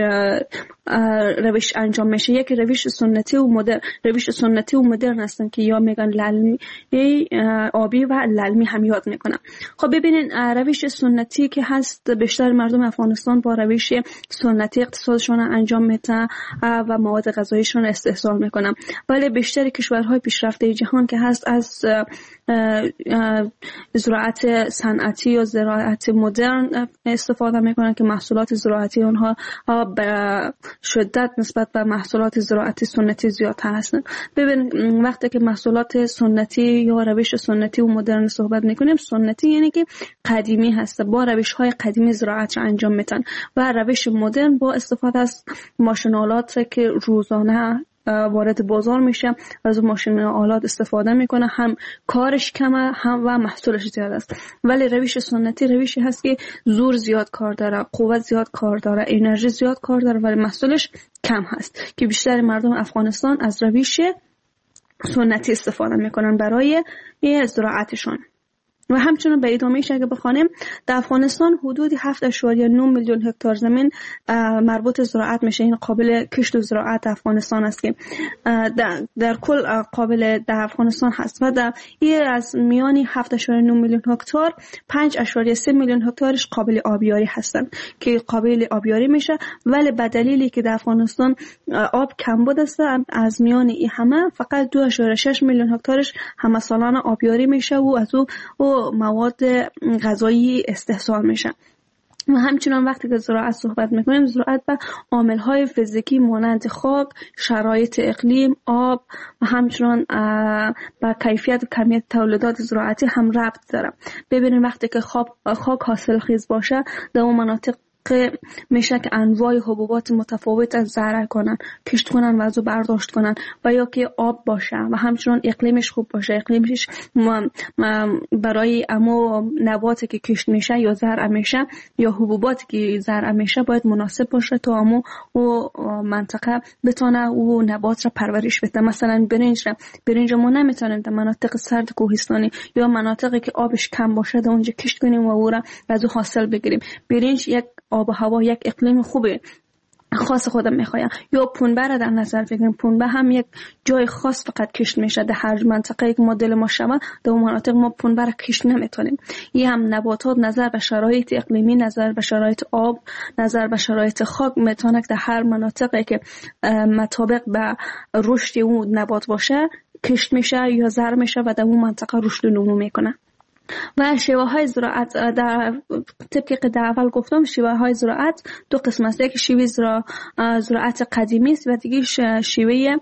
روش انجام میشه. یک روش سنتی و مدرن. روش سنتی و مدرن هستن که یا میگن للمی آبی و للمی هم یاد میکنن. خب ببینین روش سنتی که هست بیشتر مردم افغانستان با روش سنتی اقتصادشون انجام میدن و مواد غذاییشون استحصال میکنن. ولی بیشتر کشورهای پیشرفته جهان که هست از زراعت صنعتی یا زراعت مدرن استفاده میکنن که محصولات زراعتی اونها به شدت نسبت به محصولات زراعتی سنتی زیادتر هستند. ببین وقتی که محصولات سنتی یا روش سنتی و مدرن صحبت میکنیم، سنتی یعنی که قدیمی هست، با روش های قدیمی زراعت را انجام میدن و روش مدرن با استفاده از ماشین‌آلات که روزانه وارد بازار میشه از ماشین آلات استفاده میکنه، هم کارش کمه هم و محصولش زیاد است. ولی روش سنتی روشی هست که زور زیاد کار داره، قوت زیاد کار داره، انرژی زیاد کار داره ولی محصولش کم هست که بیشتر مردم افغانستان از روش سنتی استفاده میکنن برای زراعتشون. و همچنین به ادامهش اگه بخوانیم در افغانستان حدود هفت اشاریه نه میلیون هکتار زمین مربوط زراعت میشه. این قابل کشت و زراعت افغانستان است که در, در کل قابل در افغانستان هست و در این از میانی هفت اشاریه نه میلیون هکتار پنج اشاریه سه میلیون هکتارش قابل آبیاری هستن که قابل آبیاری میشه. ولی به دلیلی که در افغانستان آب کمبود است، از میان این همه فقط دو اشاریه شش میلیون هکتارش همه سالانه آبیاری میشه و از او و مواد غذایی استحصال میشه. و همچنان وقتی که زراعت صحبت میکنیم، زراعت به عامل‌های فیزیکی مانند خاک، شرایط اقلیم، آب و همچنان به کیفیت و کمیت تولیدات زراعتی هم ربط داره. ببینید وقتی که خاک حاصل خیز باشه در اون مناطق که میشه که انواع حبوبات متفاوت از زرع کنن، کشت کنن و ازو برداشت کنن و یا که آب باشه و همچنان اقلیمش خوب باشه. اقلیمش برای امو نباتی که کشت میشه یا زرع میشه یا حبوباتی که زرع میشه باید مناسب باشه تا امو و منطقه بتونه او نبات را پرورش بده. مثلا برنج را برنج ما نمیتونیم در مناطق سرد کوهستانی یا مناطقی که آبش کم باشه در اونجا کشت کنیم و او را ازو حاصل بگیریم. برنج یک آب و هوا، یک اقلیم خوبه خاص خودم میخوایم. یا پنبه را در نظر بگیریم، پنبه هم یک جای خاص فقط کشت میشه در هر منطقه که مدل ما شود، در اون مناطق ما پنبه را کشت نمیتونیم. این هم نباتات نظر به شرایط اقلیمی، نظر به شرایط آب، نظر به شرایط خاک میتونه در هر مناطقی که مطابق به رشد اون نبات باشه کشت میشه یا زر میشه و در اون منطقه رشد و نمو میکنه. و شیوه های زراعت در طبقی که در اول گفتم، شیوه های زراعت دو قسم است. یک شیوه زراعت قدیمی است و دیگه شیوه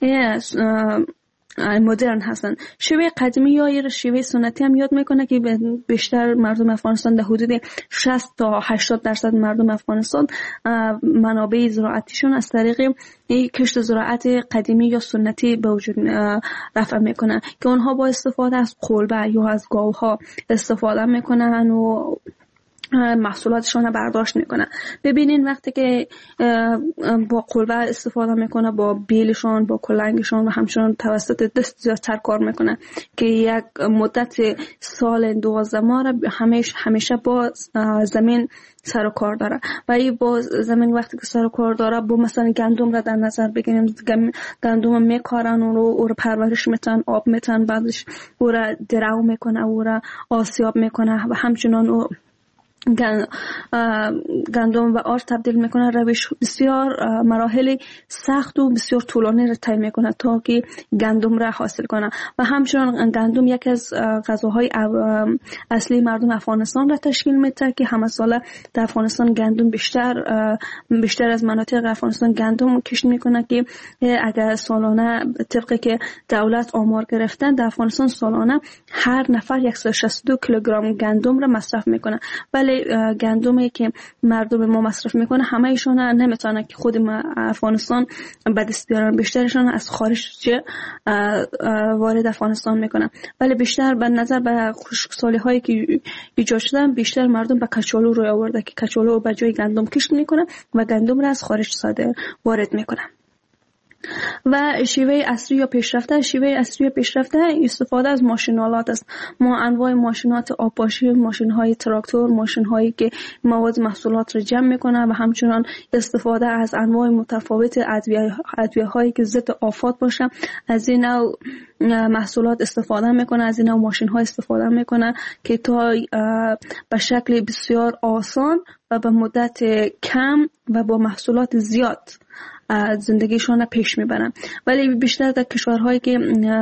مدرن هستن. شیوه قدیمی یا شیوه سنتی هم یاد میکنه که بیشتر مردم افغانستان در حدود شصت تا هشتاد درصد مردم افغانستان منابع زراعتیشون از طریق کشت زراعت قدیمی یا سنتی به وجود رفع میکنن که اونها با استفاده از قلبه یا از گاوها استفاده میکنن و محصولاتشون برداشت میکنن. ببینین وقتی که با قلبه استفاده میکنه، با بیلشون، با کلنگشون و همچنان توسط دست زیادتر کار میکنه که یک مدت سال دوازده ماه را همیشه همیشه با زمین سر و کار داره. و این با زمین وقتی که سر و کار داره، با مثلا گندم را در نظر بگیریم، گندم میکارن و او رو پرورش میتن، آب میتن، بعدش او را درو میکنه، او را آسیاب میکنه و همچنان او گندم و آرد تبدیل میکنه. روش بسیار مراحل سخت و بسیار طولانی را طی میکنه تا که گندم را حاصل کنه. و همچنان گندم یکی از غذاهای اصلی مردم افغانستان را تشکیل میده که همه ساله در افغانستان گندم بیشتر بیشتر از مناطق افغانستان گندم کشت میکنه که اگر سالانه طبقی که دولت آمار گرفتن در افغانستان سالانه هر نفر صد و شصت و دو کیلوگرم گندم را مصرف میکنه. ولی گندمی که مردم ما مصرف میکنه همه ایشون نمیتونه که خود افغانستان به دست بیارن، بیشترشون از خارج وارد افغانستان میکنن. ولی بیشتر به نظر به خشکسالی هایی که ایجاد شدن، بیشتر مردم به کچالو روی آورده که کچالو به جای گندم کشت میکنه و گندم را از خارج صادر وارد میکنه. و شیوه اصلی یا پیشرفته شیوه اصلی یا پیشرفته استفاده از ماشینالات است. ما انواع ماشینات آبپاشی، ماشین‌های تراکتور، ماشین‌هایی که مواد محصولات را جمع می‌کنه و همچنان استفاده از انواع متفاوت ادویه‌هایی که ضد آفات باشه، از این نوع محصولات استفاده میکنه، از این نوع ماشین‌ها استفاده میکنه که تا به شکل بسیار آسان و به مدت کم و با محصولات زیاد زندگیشون پیش میبرن. ولی بیشتر در کشورهایی که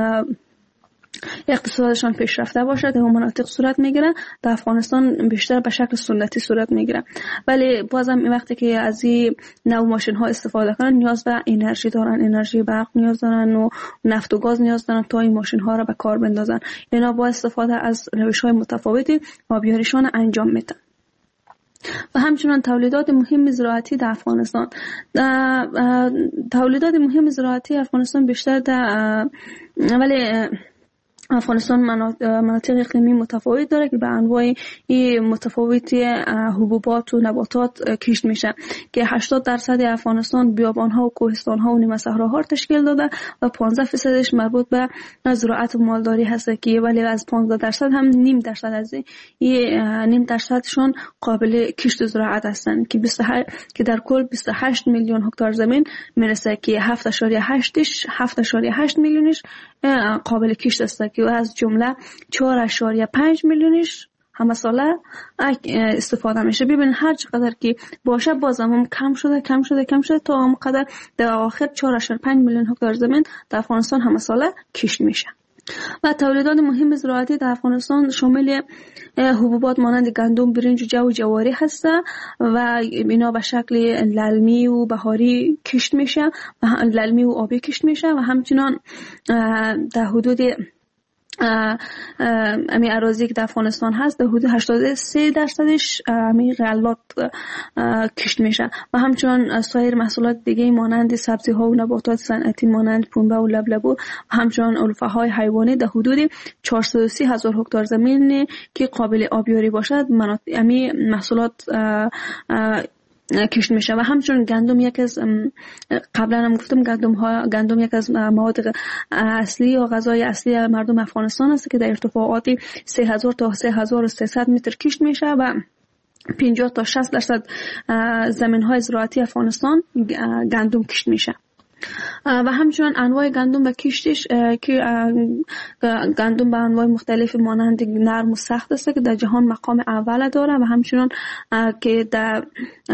اقتصادشان پیشرفته باشه در اون مناطق صورت میگیره، در افغانستان بیشتر به شکل سنتی صورت میگیره. ولی بازم این وقتی که از این نوع ماشین ها استفاده کنن نیاز به انرژی دارن، انرژی برق نیاز دارن و نفت و گاز نیاز دارن تا این ماشین ها را به کار بندازن. اینا با استفاده از روش های متفاوتی آبیاریشان انجام میدن. و همچنان تولیدات مهم زراعتی در افغانستان، تولیدات مهم زراعتی افغانستان بیشتر در ولی افغانستان مناطق اقلیمی متفاوت داره که به انواع متفاوتی حبوبات و نباتات کشت میشه که هشتاد درصد افغانستان بیابان‌ها و کوهستان‌ها و نیمه صحراها را تشکیل داده و پانزده درصدش مربوط به زراعت و مالداری هست که ولی از پانزده درصد هم نیم درصد از این نیم درصدشون قابل کشت زراعت هستند که بیست و هشت که در کل بیست و هشت میلیون هکتار زمین میرسه که هفت اشاریه هشت میلیونش قابل کشت است که از جمله چهار اشاریه پنج میلیونش همه ساله استفاده میشه. ببین هر چقدر که باشه بازم هم کم شده کم شده کم شده تا هم قدر در آخر چهار اشاریه پنج میلیون هکتار زمین در افغانستان همه ساله کشت میشه. و تولیدات مهم زراعتی در افغانستان شامل حبوبات مانند گندم، برنج و جو و جواری هست و اینا به شکل للمی و بهاری کشت میشه و للمی و آبی کشت میشه و همچنان در حدود امی اراضی که در افغانستان هست در حدود هشتاد و سه درصدش امی غلات کشت میشه و همچنان سایر محصولات دیگه مانند سبزی ها و نباتات صنعتی مانند پنبه و لبلبو و همچنان علفه های حیوانی در حدود چهارصد و سی هزار هکتار زمین که قابل آبیاری باشد امی محصولات کشت میشه. و همچنین گندم یک از قبلا هم گفتم گندم ها گندم یک از مواد اصلی یا غذای اصلی مردم افغانستان است که در ارتفاعات سه هزار تا سه هزار و سیصد متر کشت میشه و پنجاه تا شصت درصد زمین های زراعتی افغانستان گندم کشت میشه. و همچنان انواع گندم و کشتش که گندم به انواع مختلف مانند نرم و سخت است که در جهان مقام اول داره و همچنان که در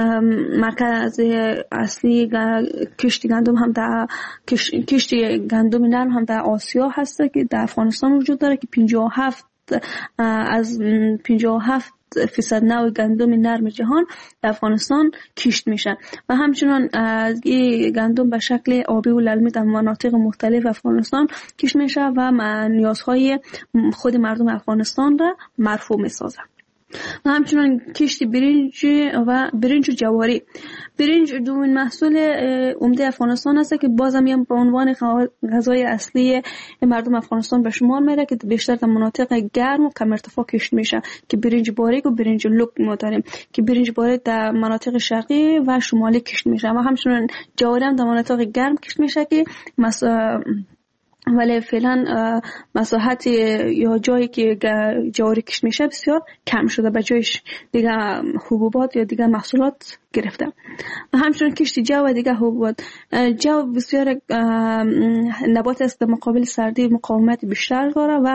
مرکز اصلی کشت گندم هم در کشت گندم نرم هم در آسیا هست که در افغانستان وجود داره که پنجاه و هفت از پنجاه و هفت فیصد نوع گندم نرم جهان در افغانستان کشت میشه و همچنان این گندم به شکل آبی و للمی در مناطق مختلف افغانستان کشت میشه و نیازهای خود مردم افغانستان را مرفوع میسازه. و همچنان کشت برنج و برنج و جواری. برنج دومین محصول عمده افغانستان است که بازم هم به عنوان غذای اصلی مردم افغانستان به شمار میره که بیشتر در مناطق گرم و کم ارتفاع کشت میشه که برنج باریک و برنج لوک ما داریم که برنج باریک در مناطق شرقی و شمالی کشت میشه و همچنان جواری هم در مناطق گرم کشت میشه که مثلا ولی فعلا مساحت یا جایی که جواری کشت میشه بسیار کم شده، به جایش دیگه حبوبات یا دیگه محصولات گرفته. و همچنین کشت جو و دیگه حبوبات. جو بسیار نبات است در مقابل سردی مقاومت بیشتر داره و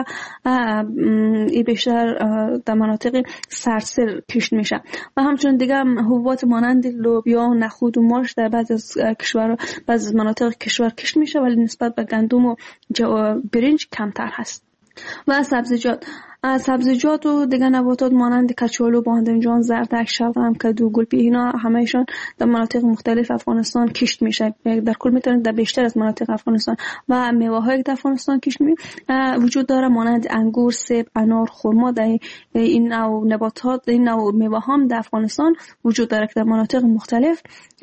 این بیشتر در مناطق سرسر کشت میشه و همچنین دیگه حبوبات مانند لوبیا، نخود و ماش در بعضی از کشور بعضی از مناطق کشور کشت میشه ولی نسبت به گندم و برنج کمتر هست. و سبزیجات سبزیجات و دیگر نباتات مانند کچالو، بادمجان، زردک، شلغم، کدو، گلپی اینا همهشون در مناطق مختلف افغانستان کشت میشه. در کل میتونید در بیشتر از مناطق افغانستان و میوه های در افغانستان کشت می وجود داره مانند انگور، سیب، انار، خرما. در این نوع نباتات این نوع میوه هم در افغانستان وجود داره که در مناطق مختلف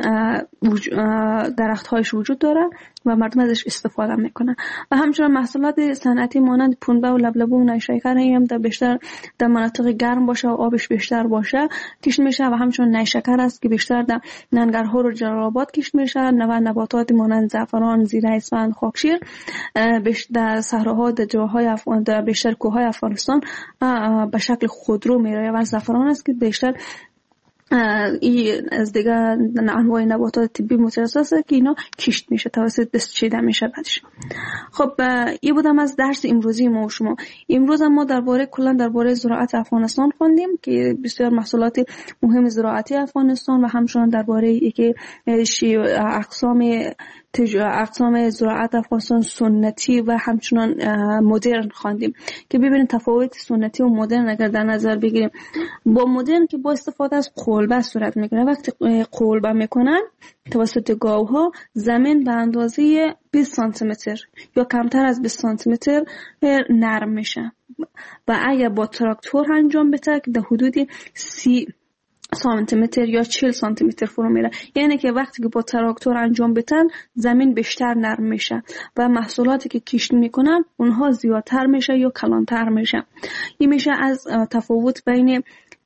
درخت هایش وجود داره و مردم ازش استفاده میکنن. و همچنین محصولات صنعتی مانند پنبه و لبلبو و نیشکر هم در بیشتر در مناطق گرم باشه و آبش بیشتر باشه کشت میشه و همچنین نیشکر است که بیشتر در ننگرهار و جلال آباد کشت میشه. و نباتات مانند زعفران، زیره، اسفند، خاکشیر در صحراها در جاهای افغان در بیشتر کوههای افغانستان به شکل خودرو میره و زعفران است که بیشتر این از دیگه انواع نباتات طبی متخصص است که اینا کشت میشه توسط دست چیده میشه بعدش. خب این بودم از درس امروزی ما و شما. امروز ما درباره کلا درباره زراعت افغانستان خوندیم که بسیار محصولات مهم زراعتی افغانستان و همچنین درباره اینکه اقسام اقسام زراعت افغانستان سنتی و همچنان مدرن خواندیم که ببینید تفاوت سنتی و مدرن اگر در نظر بگیریم. با مدرن که با استفاده از قلبه صورت میگیره. وقتی قلبه میکنن توسط گاوها زمین به اندازه بیست سانتی متر یا کمتر از بیست سانتی متر نرم میشه و اگر با تراکتور انجام بده که در حدود سی سانتی متر یا چهل سانتی متر فرو میره. یعنی که وقتی که با تراکتور انجام بدن زمین بیشتر نرم میشه و محصولاتی که کشت میکنن اونها زیادتر میشه یا کلانتر میشه. این میشه از تفاوت بین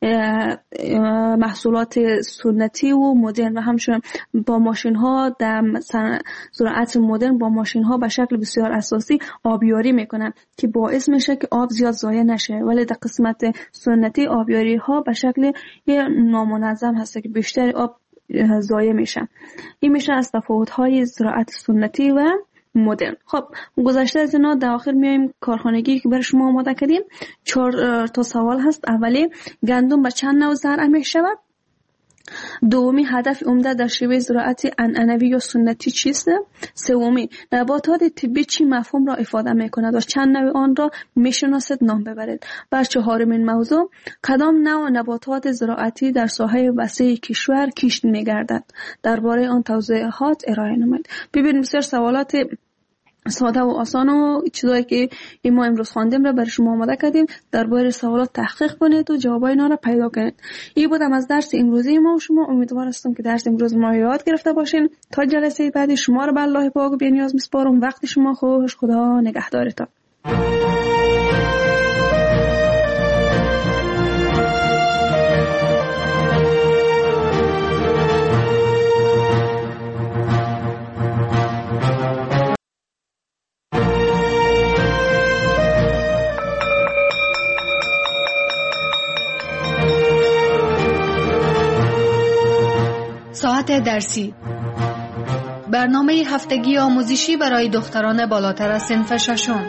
محصولات سنتی و مدرن و همچنین با ماشین ها در زراعت مدرن با ماشین ها به شکل بسیار اساسی آبیاری میکنن که باعث میشه که آب زیاد ضایع نشه، ولی در قسمت سنتی آبیاری ها به شکل نامنظم هست که بیشتر آب ضایع میشه. این میشه از تفاوت های زراعت سنتی و مدرن. خب گذشته از اینا در آخر میایم کارخانگی که برای شما آماده کردیم. چهار تا سوال هست. اولی گندم به چند نوع زرع میشود؟ دومی هدف عمده در شیوه زراعت عنعنوی یا سنتی چیست؟ سومی نباتات طبی چی مفهوم را افاده میکند و چند نوع آن را میشناسید نام ببرید. بر چهارمین موضوع کدام نوع نباتات زراعتی در ساحه وسیع کشور کشت میگردد؟ درباره آن توضیحات ارائه نمایید. ببینید بسیار سوالات ساده و آسان و چیزایی که ما امروز خواندیم را برای شما آماده کردیم. درباره سوالات تحقیق کنید و جوابای اینا را پیدا کنید. این بودم از درس امروزی ما و شما. امیدوار هستم که درس امروز ما یاد گرفته باشین. تا جلسه بعدی شما را به الله پاک و بی‌نیاز میسپارم. وقت شما خوش. خدا نگهدارتان. ساعت درسی، برنامه هفتگی آموزشی برای دختران بالاتر از صنف ششم.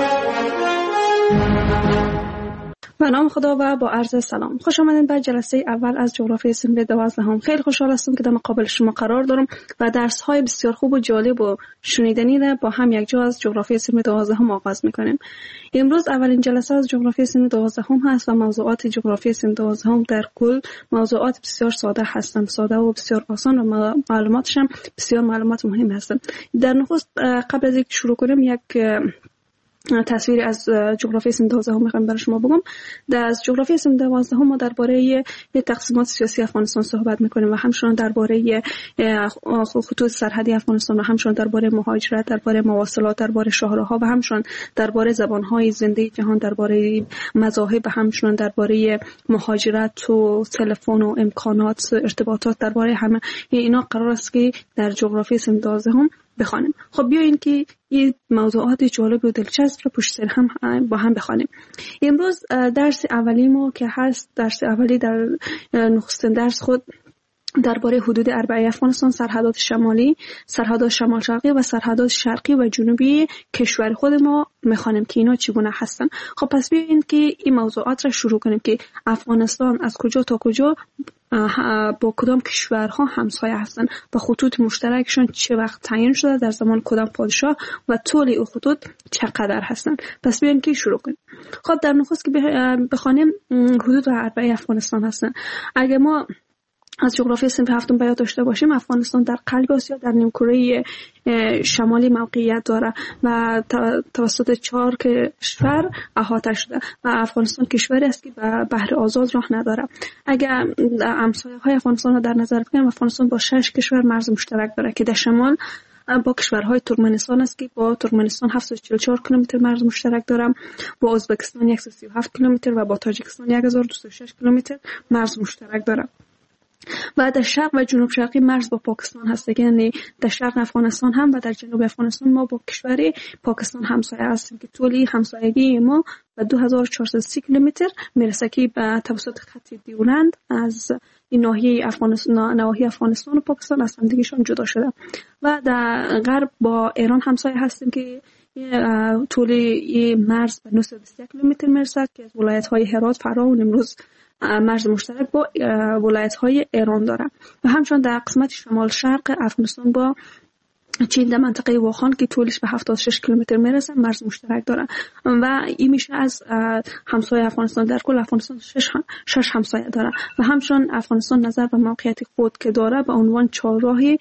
به نام خدا و با عرض سلام. خوش آمدید بر جلسه اول از جغرافی صنف دوازدهم. خیلی خوشحال هستم که در مقابل شما قرار دارم و درس های بسیار خوب و جالب و شنیدنی را با هم یک جا از جغرافی صنف دوازدهم آغاز میکنیم. امروز اولین جلسه از جغرافی صنف دوازدهم هست و موضوعات جغرافی صنف دوازدهم در کل موضوعات بسیار ساده هستند، ساده و بسیار آسان و معلوماتش هم بسیار معلومات مهم هستند. در نخست قبل از اینکه شروع کنیم یک تصویری از جغرافی صنف دوازدهم میخوام برای شما بگم. در جغرافی صنف دوازدهم ما درباره تقسیمات سیاسی افغانستان صحبت میکنیم و همچنین درباره خطوط سرحدی افغانستان و همچنین درباره مهاجرت، درباره مواصلات، درباره شاهراها و همچنین درباره زبانهای زنده جهان، درباره مذاهب و همچنین درباره مهاجرت و تلفن و امکانات ارتباطات، درباره همه اینا قرار است که در جغرافی صنف دوازدهم بخوانیم. خب بیاین که این موضوعات جالب و دلچسب رو پشت سر هم با هم بخوانیم. امروز درس اولی ما که هست درس اولی در نخستین درس خود درباره حدود اربعه افغانستان، سرحدات شمالی، سرحدات شمال شرقی و سرحدات شرقی و جنوبی کشور خود ما میخوانیم که اینا چگونه هستن. خب پس بیاین که این موضوعات را شروع کنیم که افغانستان از کجا تا کجا با کدام کشورها همسایه هستند و خطوط مشترکشون چه وقت تعیین شده، در زمان کدام پادشاه و طول این خطوط چقدر هستند. پس بیاین که شروع کنیم. خب در نخست که بخوانیم حدود اربعه افغانستان هستند. اگه ما از جغرافی صنف هفتم بیان داشته باشیم، افغانستان در قلب آسیا در نیمکره شمالی موقعیت داره و توسط چهار کشور احاطه شده و افغانستان کشوری است که به بحر آزاد راه نداره. اگر همسایه های افغانستان را در نظر بگیریم، افغانستان با شش کشور مرز مشترک داره که در شمال با کشورهای ترکمنستان است که با ترکمنستان هفتصد و چهل و چهار کیلومتر مرز مشترک دارم، با ازبکستان صد و سی و هفت کیلومتر و با تاجیکستان هزار و دویست و شش کیلومتر مرز مشترک دارم. و در شرق و جنوب شرقی مرز با پاکستان هست، یعنی در شرق افغانستان هم و در جنوب افغانستان ما با کشور پاکستان همسایه هستیم که طولی همسایگی ما به دو هزار و چهارصد و سی کیلومتر میرسه که به توسط خط دیولند از این ناحیه افغانستان نواحی افغانستان و پاکستان از همدیگه‌شان جدا شده. و در غرب با ایران همسایه هستیم که طولی مرز به نهصد و بیست و یک کیلومتر میرسه که از ولایت‌های هرات، فرا و نیمروز مرز مشترک با ولایت‌های ایران داره. و همچنین در قسمت شمال شرق افغانستان با چین در منطقه واخان که طولش به هفتاد و شش کیلومتر میرسه مرز مشترک داره و این میشه از همسایه افغانستان. در کل افغانستان شش, هم، شش همسایه داره و همچنین افغانستان نظر به موقعیت خود که داره به عنوان چهارراهی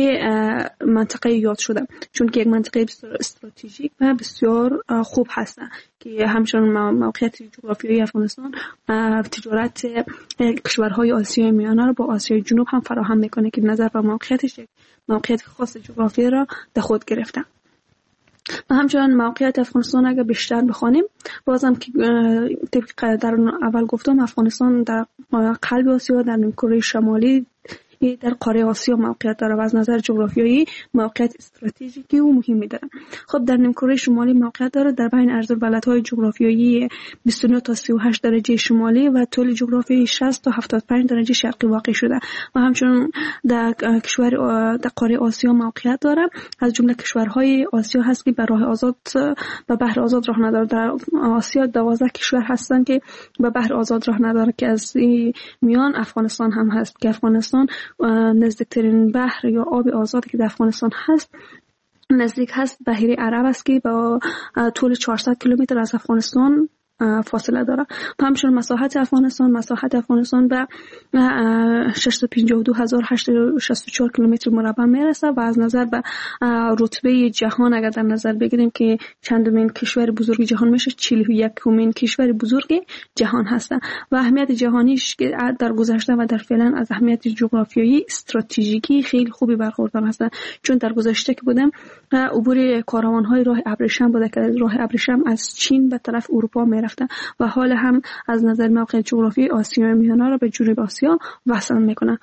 منطقه یاد شده، چون که یک منطقه بسیار استراتژیک و بسیار خوب هست که همچنین موقعیت جغرافیایی افغانستان تجارت کشورهای آسیای میانه رو با آسیای جنوب هم فراهم میکنه که نظر به موقعیتش یک موقعیت خاص جغرافیایی را در خود گرفته. و همچنین موقعیت افغانستان اگر بیشتر بخوانیم، بازم که طبق در اول گفتم افغانستان در قلب آسیا در نیمکره شمالی در قاره آسیا موقعیت داره و از نظر جغرافیایی موقعیت استراتژیکی و مهمی داره. خب در نیمکره شمالی موقعیت داره در بین عرض‌البلدهای جغرافیایی بیست و نه تا سی و هشت درجه شمالی و طول جغرافیایی شصت تا هفتاد و پنج درجه شرقی واقع شده و همچنین در کشور در قاره آسیا موقعیت داره. از جمله کشورهای آسیا هست که به راه آزاد به بحر آزاد راه نداره. در آسیا دوازده کشور هستن که به بحر آزاد راه نداره که از میان افغانستان هم هست که افغانستان نزدیکترین بحر یا آب آزادی که در افغانستان هست نزدیک هست بحیره عرب است که با طول چهارصد کیلومتر از افغانستان فاصله داره. همچنین مساحت افغانستان مساحت افغانستان به ششصد و پنجاه و دو هزار و هشتصد و شصت و چهار کیلومتر مربع میرسه و از نظر به رتبه جهان اگر در نظر بگیریم که چندمین کشور بزرگ جهان میشه، چهل و یکمین کشور بزرگ جهان هست و اهمیت جهانیش که در گذشته و در فعلا از اهمیت جغرافیایی استراتژیکی خیلی خوبی برخوردار هستن، چون در گذشته که بودم عبور کاروان‌های راه ابریشم بوده که راه ابریشم از چین به طرف اروپا میره و حال هم از نظر موقع جغرافی آسیای میانه را به جنوب آسیا وصل میکنه.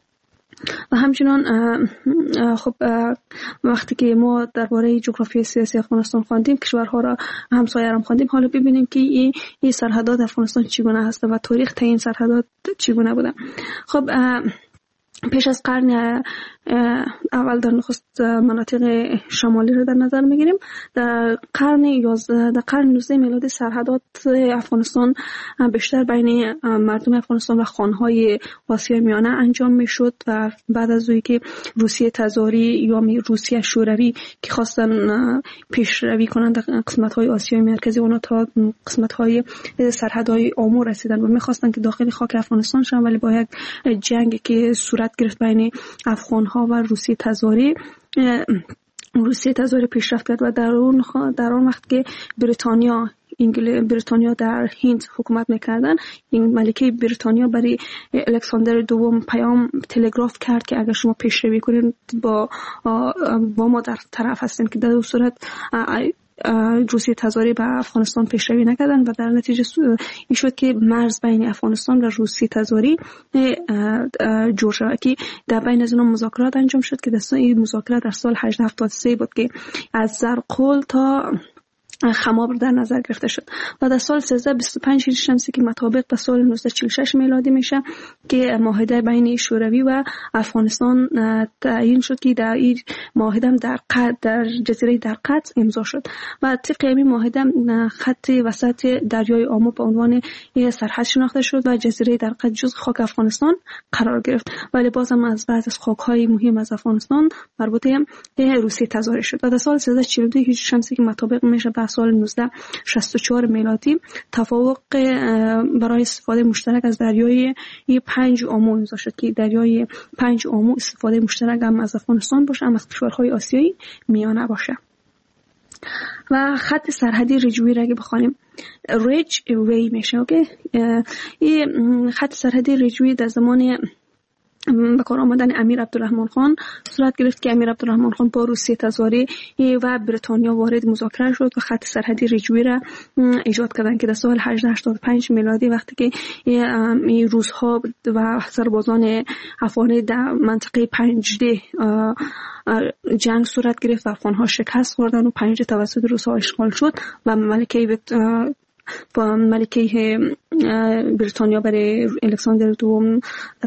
و همچنان خب وقتی که ما درباره جغرافی سیاسی افغانستان خواندیم، کشورها را همسایه را خواندیم، حالا ببینیم که این این سرحدات افغانستان چگونه هست و تاریخ تعیین سرحدات چگونه بوده. خب پیش از قرن اول در نخست مناطق شمالی رو در نظر میگیریم. در قرن یازده در قرن نوزده میلادی سرحدات افغانستان بیشتر بین مردم افغانستان و خانهای آسیای میانه انجام میشد و بعد از اونی که روسیه تزاری یا روسیه شوروی که خواستن پیشروی کنند در قسمت‌های آسیای مرکزی، اونا تا قسمت‌های سرحدهای آمو رسیدن و می‌خواستن که داخل خاک افغانستان شون، ولی با یک جنگ که صورت گرفت بین افغان‌ها و روسیه تزاری روسیه تزاری پیشرفت کرد و در اون در اون وقت که بریتانیا انگلیس بریتانیا در هند حکومت میکردن، این ملکه بریتانیا برای الکساندر دوم پیام تلگراف کرد که اگر شما پیشروی کنید با با ما در طرف هستیم، که در اون صورت روسیه تزاری به افغانستان پیشروی نکردن و در نتیجه این شد که مرز بین افغانستان و روسیه تزاری جور شد که در بین از اونها مذاکرات انجام شد که در این مذاکرات در سال هجده هفتاد و سه بود که از زرقول تا خماب در نظر گرفته شد و در سال سیزده بیست و پنج هجری شمسی که مطابق به سال نوزده چهل و شش میلادی میشه که معاهده بین شوروی و افغانستان تعیین شد که در این معاهده در قد در جزیره در قد امضا شد و طبق این معاهده خط وسط دریای آمو به عنوان سرحد شناخته شد و جزیره در قد جزء خاک افغانستان قرار گرفت، ولی بازم از بعض از خاک‌های مهم از افغانستان مربوط به روسیه تزاری شد و در سال سیزده چهل و دو هجری شمسی که مطابق میشه به سال نوزده شصت و چهار میلادی توافق برای استفاده مشترک از دریای پنج آمو امضا شد که دریای پنج آمو استفاده مشترک هم از افغانستان باشه، هم از کشورهای آسیایی میانه باشه. و خط سرحدی رجوی را اگه بخوانیم ریج وی میشه. اوکی، این خط سرحدی رجوی در زمان به کار آمدن امیر عبدالرحمن خان صورت گرفت که امیر عبدالرحمن خان با روسیه تزاری و بریتانیا وارد مذاکره شد و خط سرحدی رجوی را ایجاد کردند که در سال هجده هشتاد و پنج میلادی وقتی که این روس‌ها و سربازان افغانی در منطقه پنجده جنگ صورت گرفت و افغان‌ها شکست خوردن و پنجده توسط روس‌ها اشغال شد و ملکه با ملکه بریتانیا برای الکساندر دوم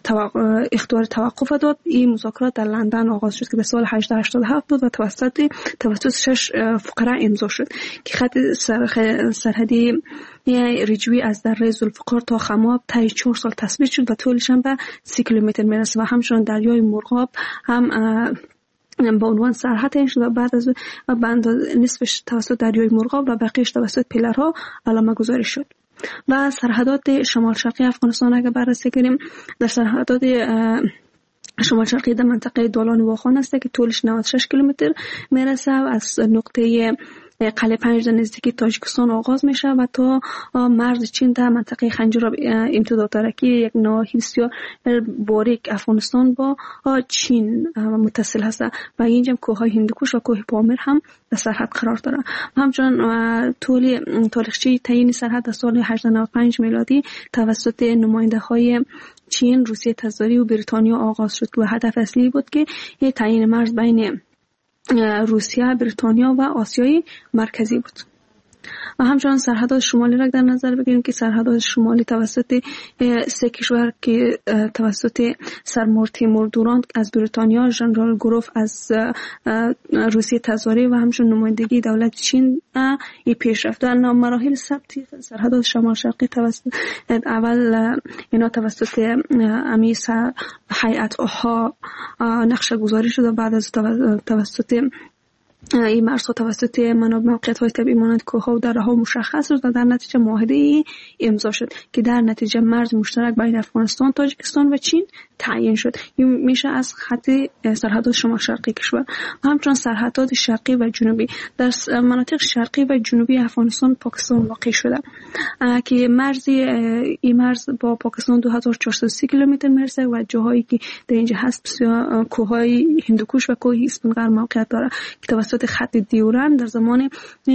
اختیار توقف داد. این مذاکرات در لندن آغاز شد که در سال هجده هشتاد و هفت بود و توسط توسط شش فقره امضا شد که خط سرحدی رجوی از دره ذوالفقار تا خماب طی چهار سال تثبیت شد و طولش هم به سی کیلومتر میرسه و همچنین دریای مرغاب هم با عنوان سرحد این شد و بعد از و بند نصفش توسط دریای مرغاب و بقیهش توسط پیلرها علامه گذاری شد. و سرحدات شمال شرقی افغانستان اگر بررسی کنیم، در سرحدات شمال شرقی در منطقه دولان واخان است که طولش نود و شش کیلومتر میرسه و از نقطه قلعه پنج در نزدیکی تاجیکستان آغاز میشه و تا مرز چین در منطقه خنجر امتداد داره که یک ناحیه بسیار باریک افغانستان با چین متصل هست و اینجا کوههای هندوکوش و کوه پامیر هم در سرحد قرار داره. همچنین طول تاریخچه تعیین سرحد در سال هجده نود و پنج میلادی توسط نماینده های چین، روسیه تزاری و بریتانیا آغاز شد و هدف اصلی بود که تعیین مرز بین روسیه، بریتانیا و آسیای مرکزی بود. و همچنان سرحدات شمالی را در نظر بگیریم که سرحدات شمالی توسط سه کشور که توسط سرمور تیمور دوران از بریتانیا، ژنرال گروف از روسیه تزاری و همچنین نمایندگی دولت چین ای پیش رفت. در مراحل ثبت سرحدات شمال شرقی توسط اول اینا توسط امیس هیئت ها نقشه گذاری شد و بعد از توسط این مرزها توسط منابع موقعیت های طبیعی مانند کوهها و دره‌ها مشخص شد و در نتیجه معاهده امضا شد که در نتیجه مرز مشترک بین افغانستان، تاجیکستان و چین تعیین شد. این میشه از خط سرحدات شمال شرقی کشور. و همچنین سرحدات شرقی و جنوبی در مناطق شرقی و جنوبی افغانستان پاکستان واقع شده که مرز این مرز با پاکستان دو هزار و چهارصد و سی کیلومتر میرسه و جاهایی که در اینجا هست کوههای هندوکوش و کوه اسفندقر موقعیت داره که توسط خط دیورن در زمان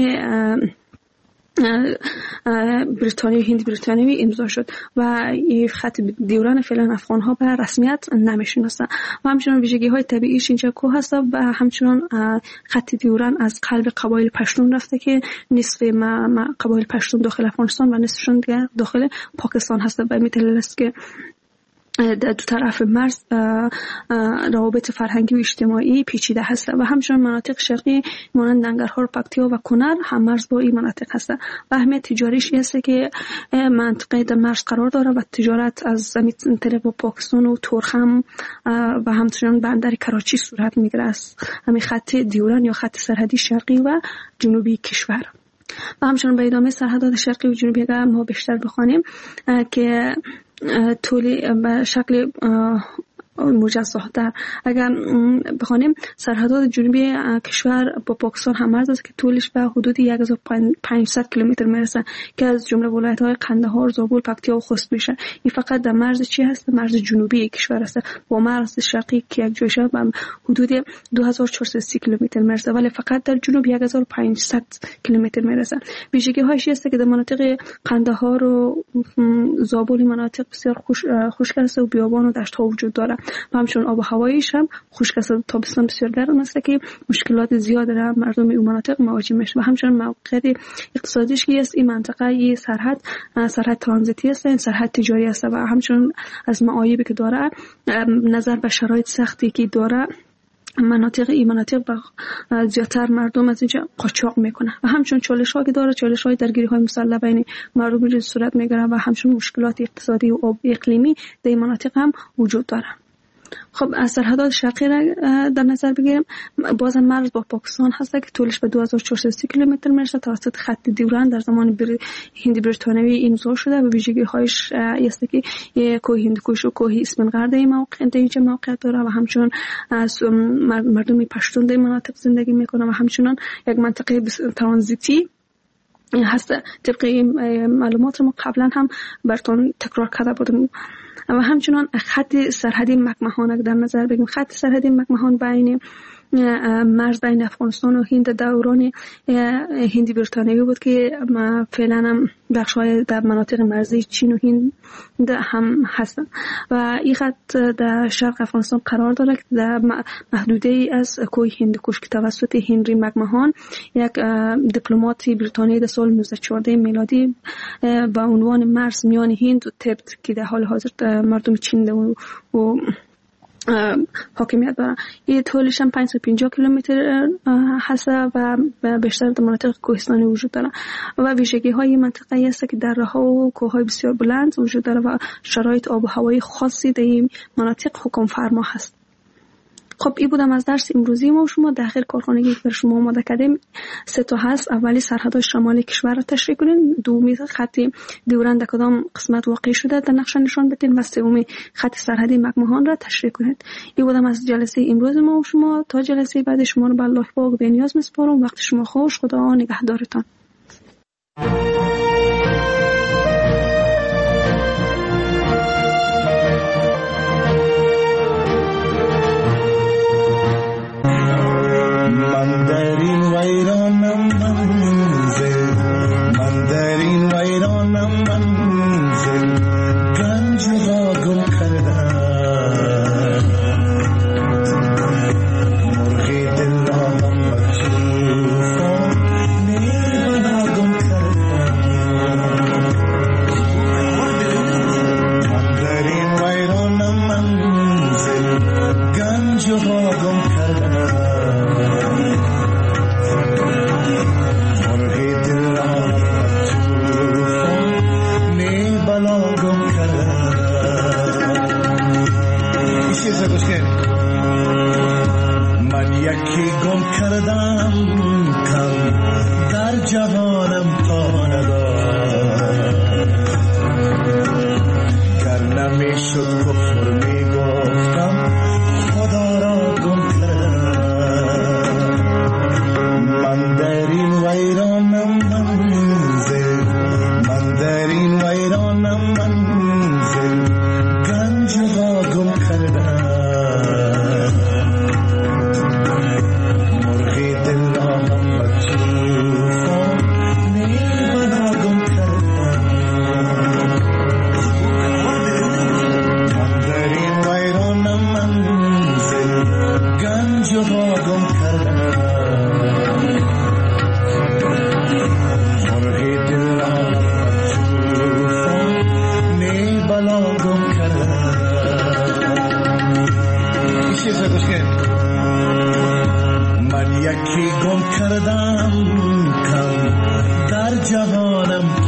بریتانیا هند بریتانیایی امضا شد و این خط دیورن فعلا افغان ها به رسمیت نمیشناسن و همچنین ویژگی های طبیعیش اینجا کوه هست و همچنین خط دیورن از قلب قبایل پشتون رفته که نصف قبایل پشتون داخل افغانستان و نصفشون دیگر داخل پاکستان هست و به این دلیل است که در دو طرف مرز روابط فرهنگی و اجتماعی پیچیده هست و همچنین مناطق شرقی مانند ننگرهار، پکتیا و کنر هم مرز با این مناطق هست و اهمیت تجاریش است که منطقه در مرز قرار داره و تجارت از زمین طرف با پاکستان و ترخم و همچنین بندر کراچی صورت میگیره است همین خط دیوران یا خط سرحدی شرقی و جنوبی کشور. و همچنین به ادامه سرحدات شرقی و جنوبی اگر ما بیشتر بخوانیم که طولی به شکل مجزاتر اگر بخوانیم سرحدات جنوبی کشور با پاکستان هم مرز است که طولش به حدود یک هزار و پانصد کیلومتر میرسه که از جمله ولایت‌های قندهار، زابل، پکتیا و خوست میشه. این فقط در مرز چی هست؟ مرز جنوبی کشور است. با مرز شرقی که یک جایشه به حدود دو هزار و چهارصد و سی کیلومتر میرسه ولی فقط در جنوب یک هزار و پانصد کیلومتر میرسه. ویژگی‌هاش است که در مناطق قندهار و زابل مناطق بسیار خشک است و بیابان و دشت‌ها وجود داره و همچنین آب و هوایش هم خشک است. تابستان بسیار گرم است که مشکلات زیاد داره مردم این مناطق مواجه میشه و همچنین موقعیت اقتصادیش که است این منطقه این سرحد سرحد ترانزیتی است، این سرحد تجاری است و همچنین از معایبی که داره نظر به شرایط سختی که داره مناطق این مناطق زیادتر مردم از اینجا قاچاق میکنه و همچنین چالش ها که داره چالش های درگیری های مسلح بین مردم اینجا صورت میگیره و همچنین مشکلات اقتصادی و اقلیمی در این مناطق هم وجود داره. خب از سرحدات شرقی را در نظر بگیریم باز مرز با پاکستان هست که طولش به دو هزار و چهارصد و سی کیلومتر میرسه توسط خط دیوران در زمان بر... هند بریتانیایی امضا شده و ویژگی هایش است که کوه هندوکش و کوه اسفندیار در این موقع در اینجا موقعیت داره و همچنین از مردم پشتون در مناطق زندگی میکنه و همچنین یک منطقه ترانزیتی هست. طبق معلومات ما قبلا هم براتون تکرار کرده بودم و همچنان خط سرحدی مکمهان در نظر بگیریم. خط سرحدی مکمهان بین مرز بین افغانستان و هند دوران هندی بریتانیایی بود که فعلا هم بخش‌های در مناطق مرزی چین و هند هم هستند و این خط در شرق افغانستان قرار دارد که در محدوده ای از کوه هندوکش که توسط هنری مکمهان یک دیپلمات بریتانیایی در سال نوزده چهارده میلادی با عنوان مرز میان هند و تبت که در حال حاضر مردم چین و, و حاکمیت داره این طولش هم پانصد و پنجاه کیلومتر هست و بیشتر در مناطق کوهستانی وجود داره و ویژگی های منطقه است که دره‌ها و کوه‌های بسیار بلند وجود داره و شرایط آب و هوایی خاصی در این مناطق حکم فرما هست. خب این بودم از درس امروزی ما و شما. در آخر کارخانگی که بر شما آماده کردیم سه تا هست. اولی سرحد شمالی کشور را تشریح کنین، دومی خط دیوران در کدام قسمت واقع شده در نقشه نشان بدین و سومی خط سرحدی مکمهان را تشریح کنید. این بودم از جلسه امروز ما و شما. تا جلسه بعد شما رو به الله پاک به نیاز میسپارم. وقت شما خوش. خدا نگهدارتان. من در این ویرانم منزل، من در این ویرانم منزل، گنج را گم کردم، مرغی دل را هم بچوفان نیل را گم کردم. من در این ویرانم منزل، گنج را گم کردم، من یکی گم کردم کم در جهانم تا ندار، گر نمیشد کفر میگفتم خدا را گم کردم. من در این ویرانم منزل، من در این ویرانم منزل، گنج را گم کردم، مرغی دل را هم بچوفان نیل را جوانم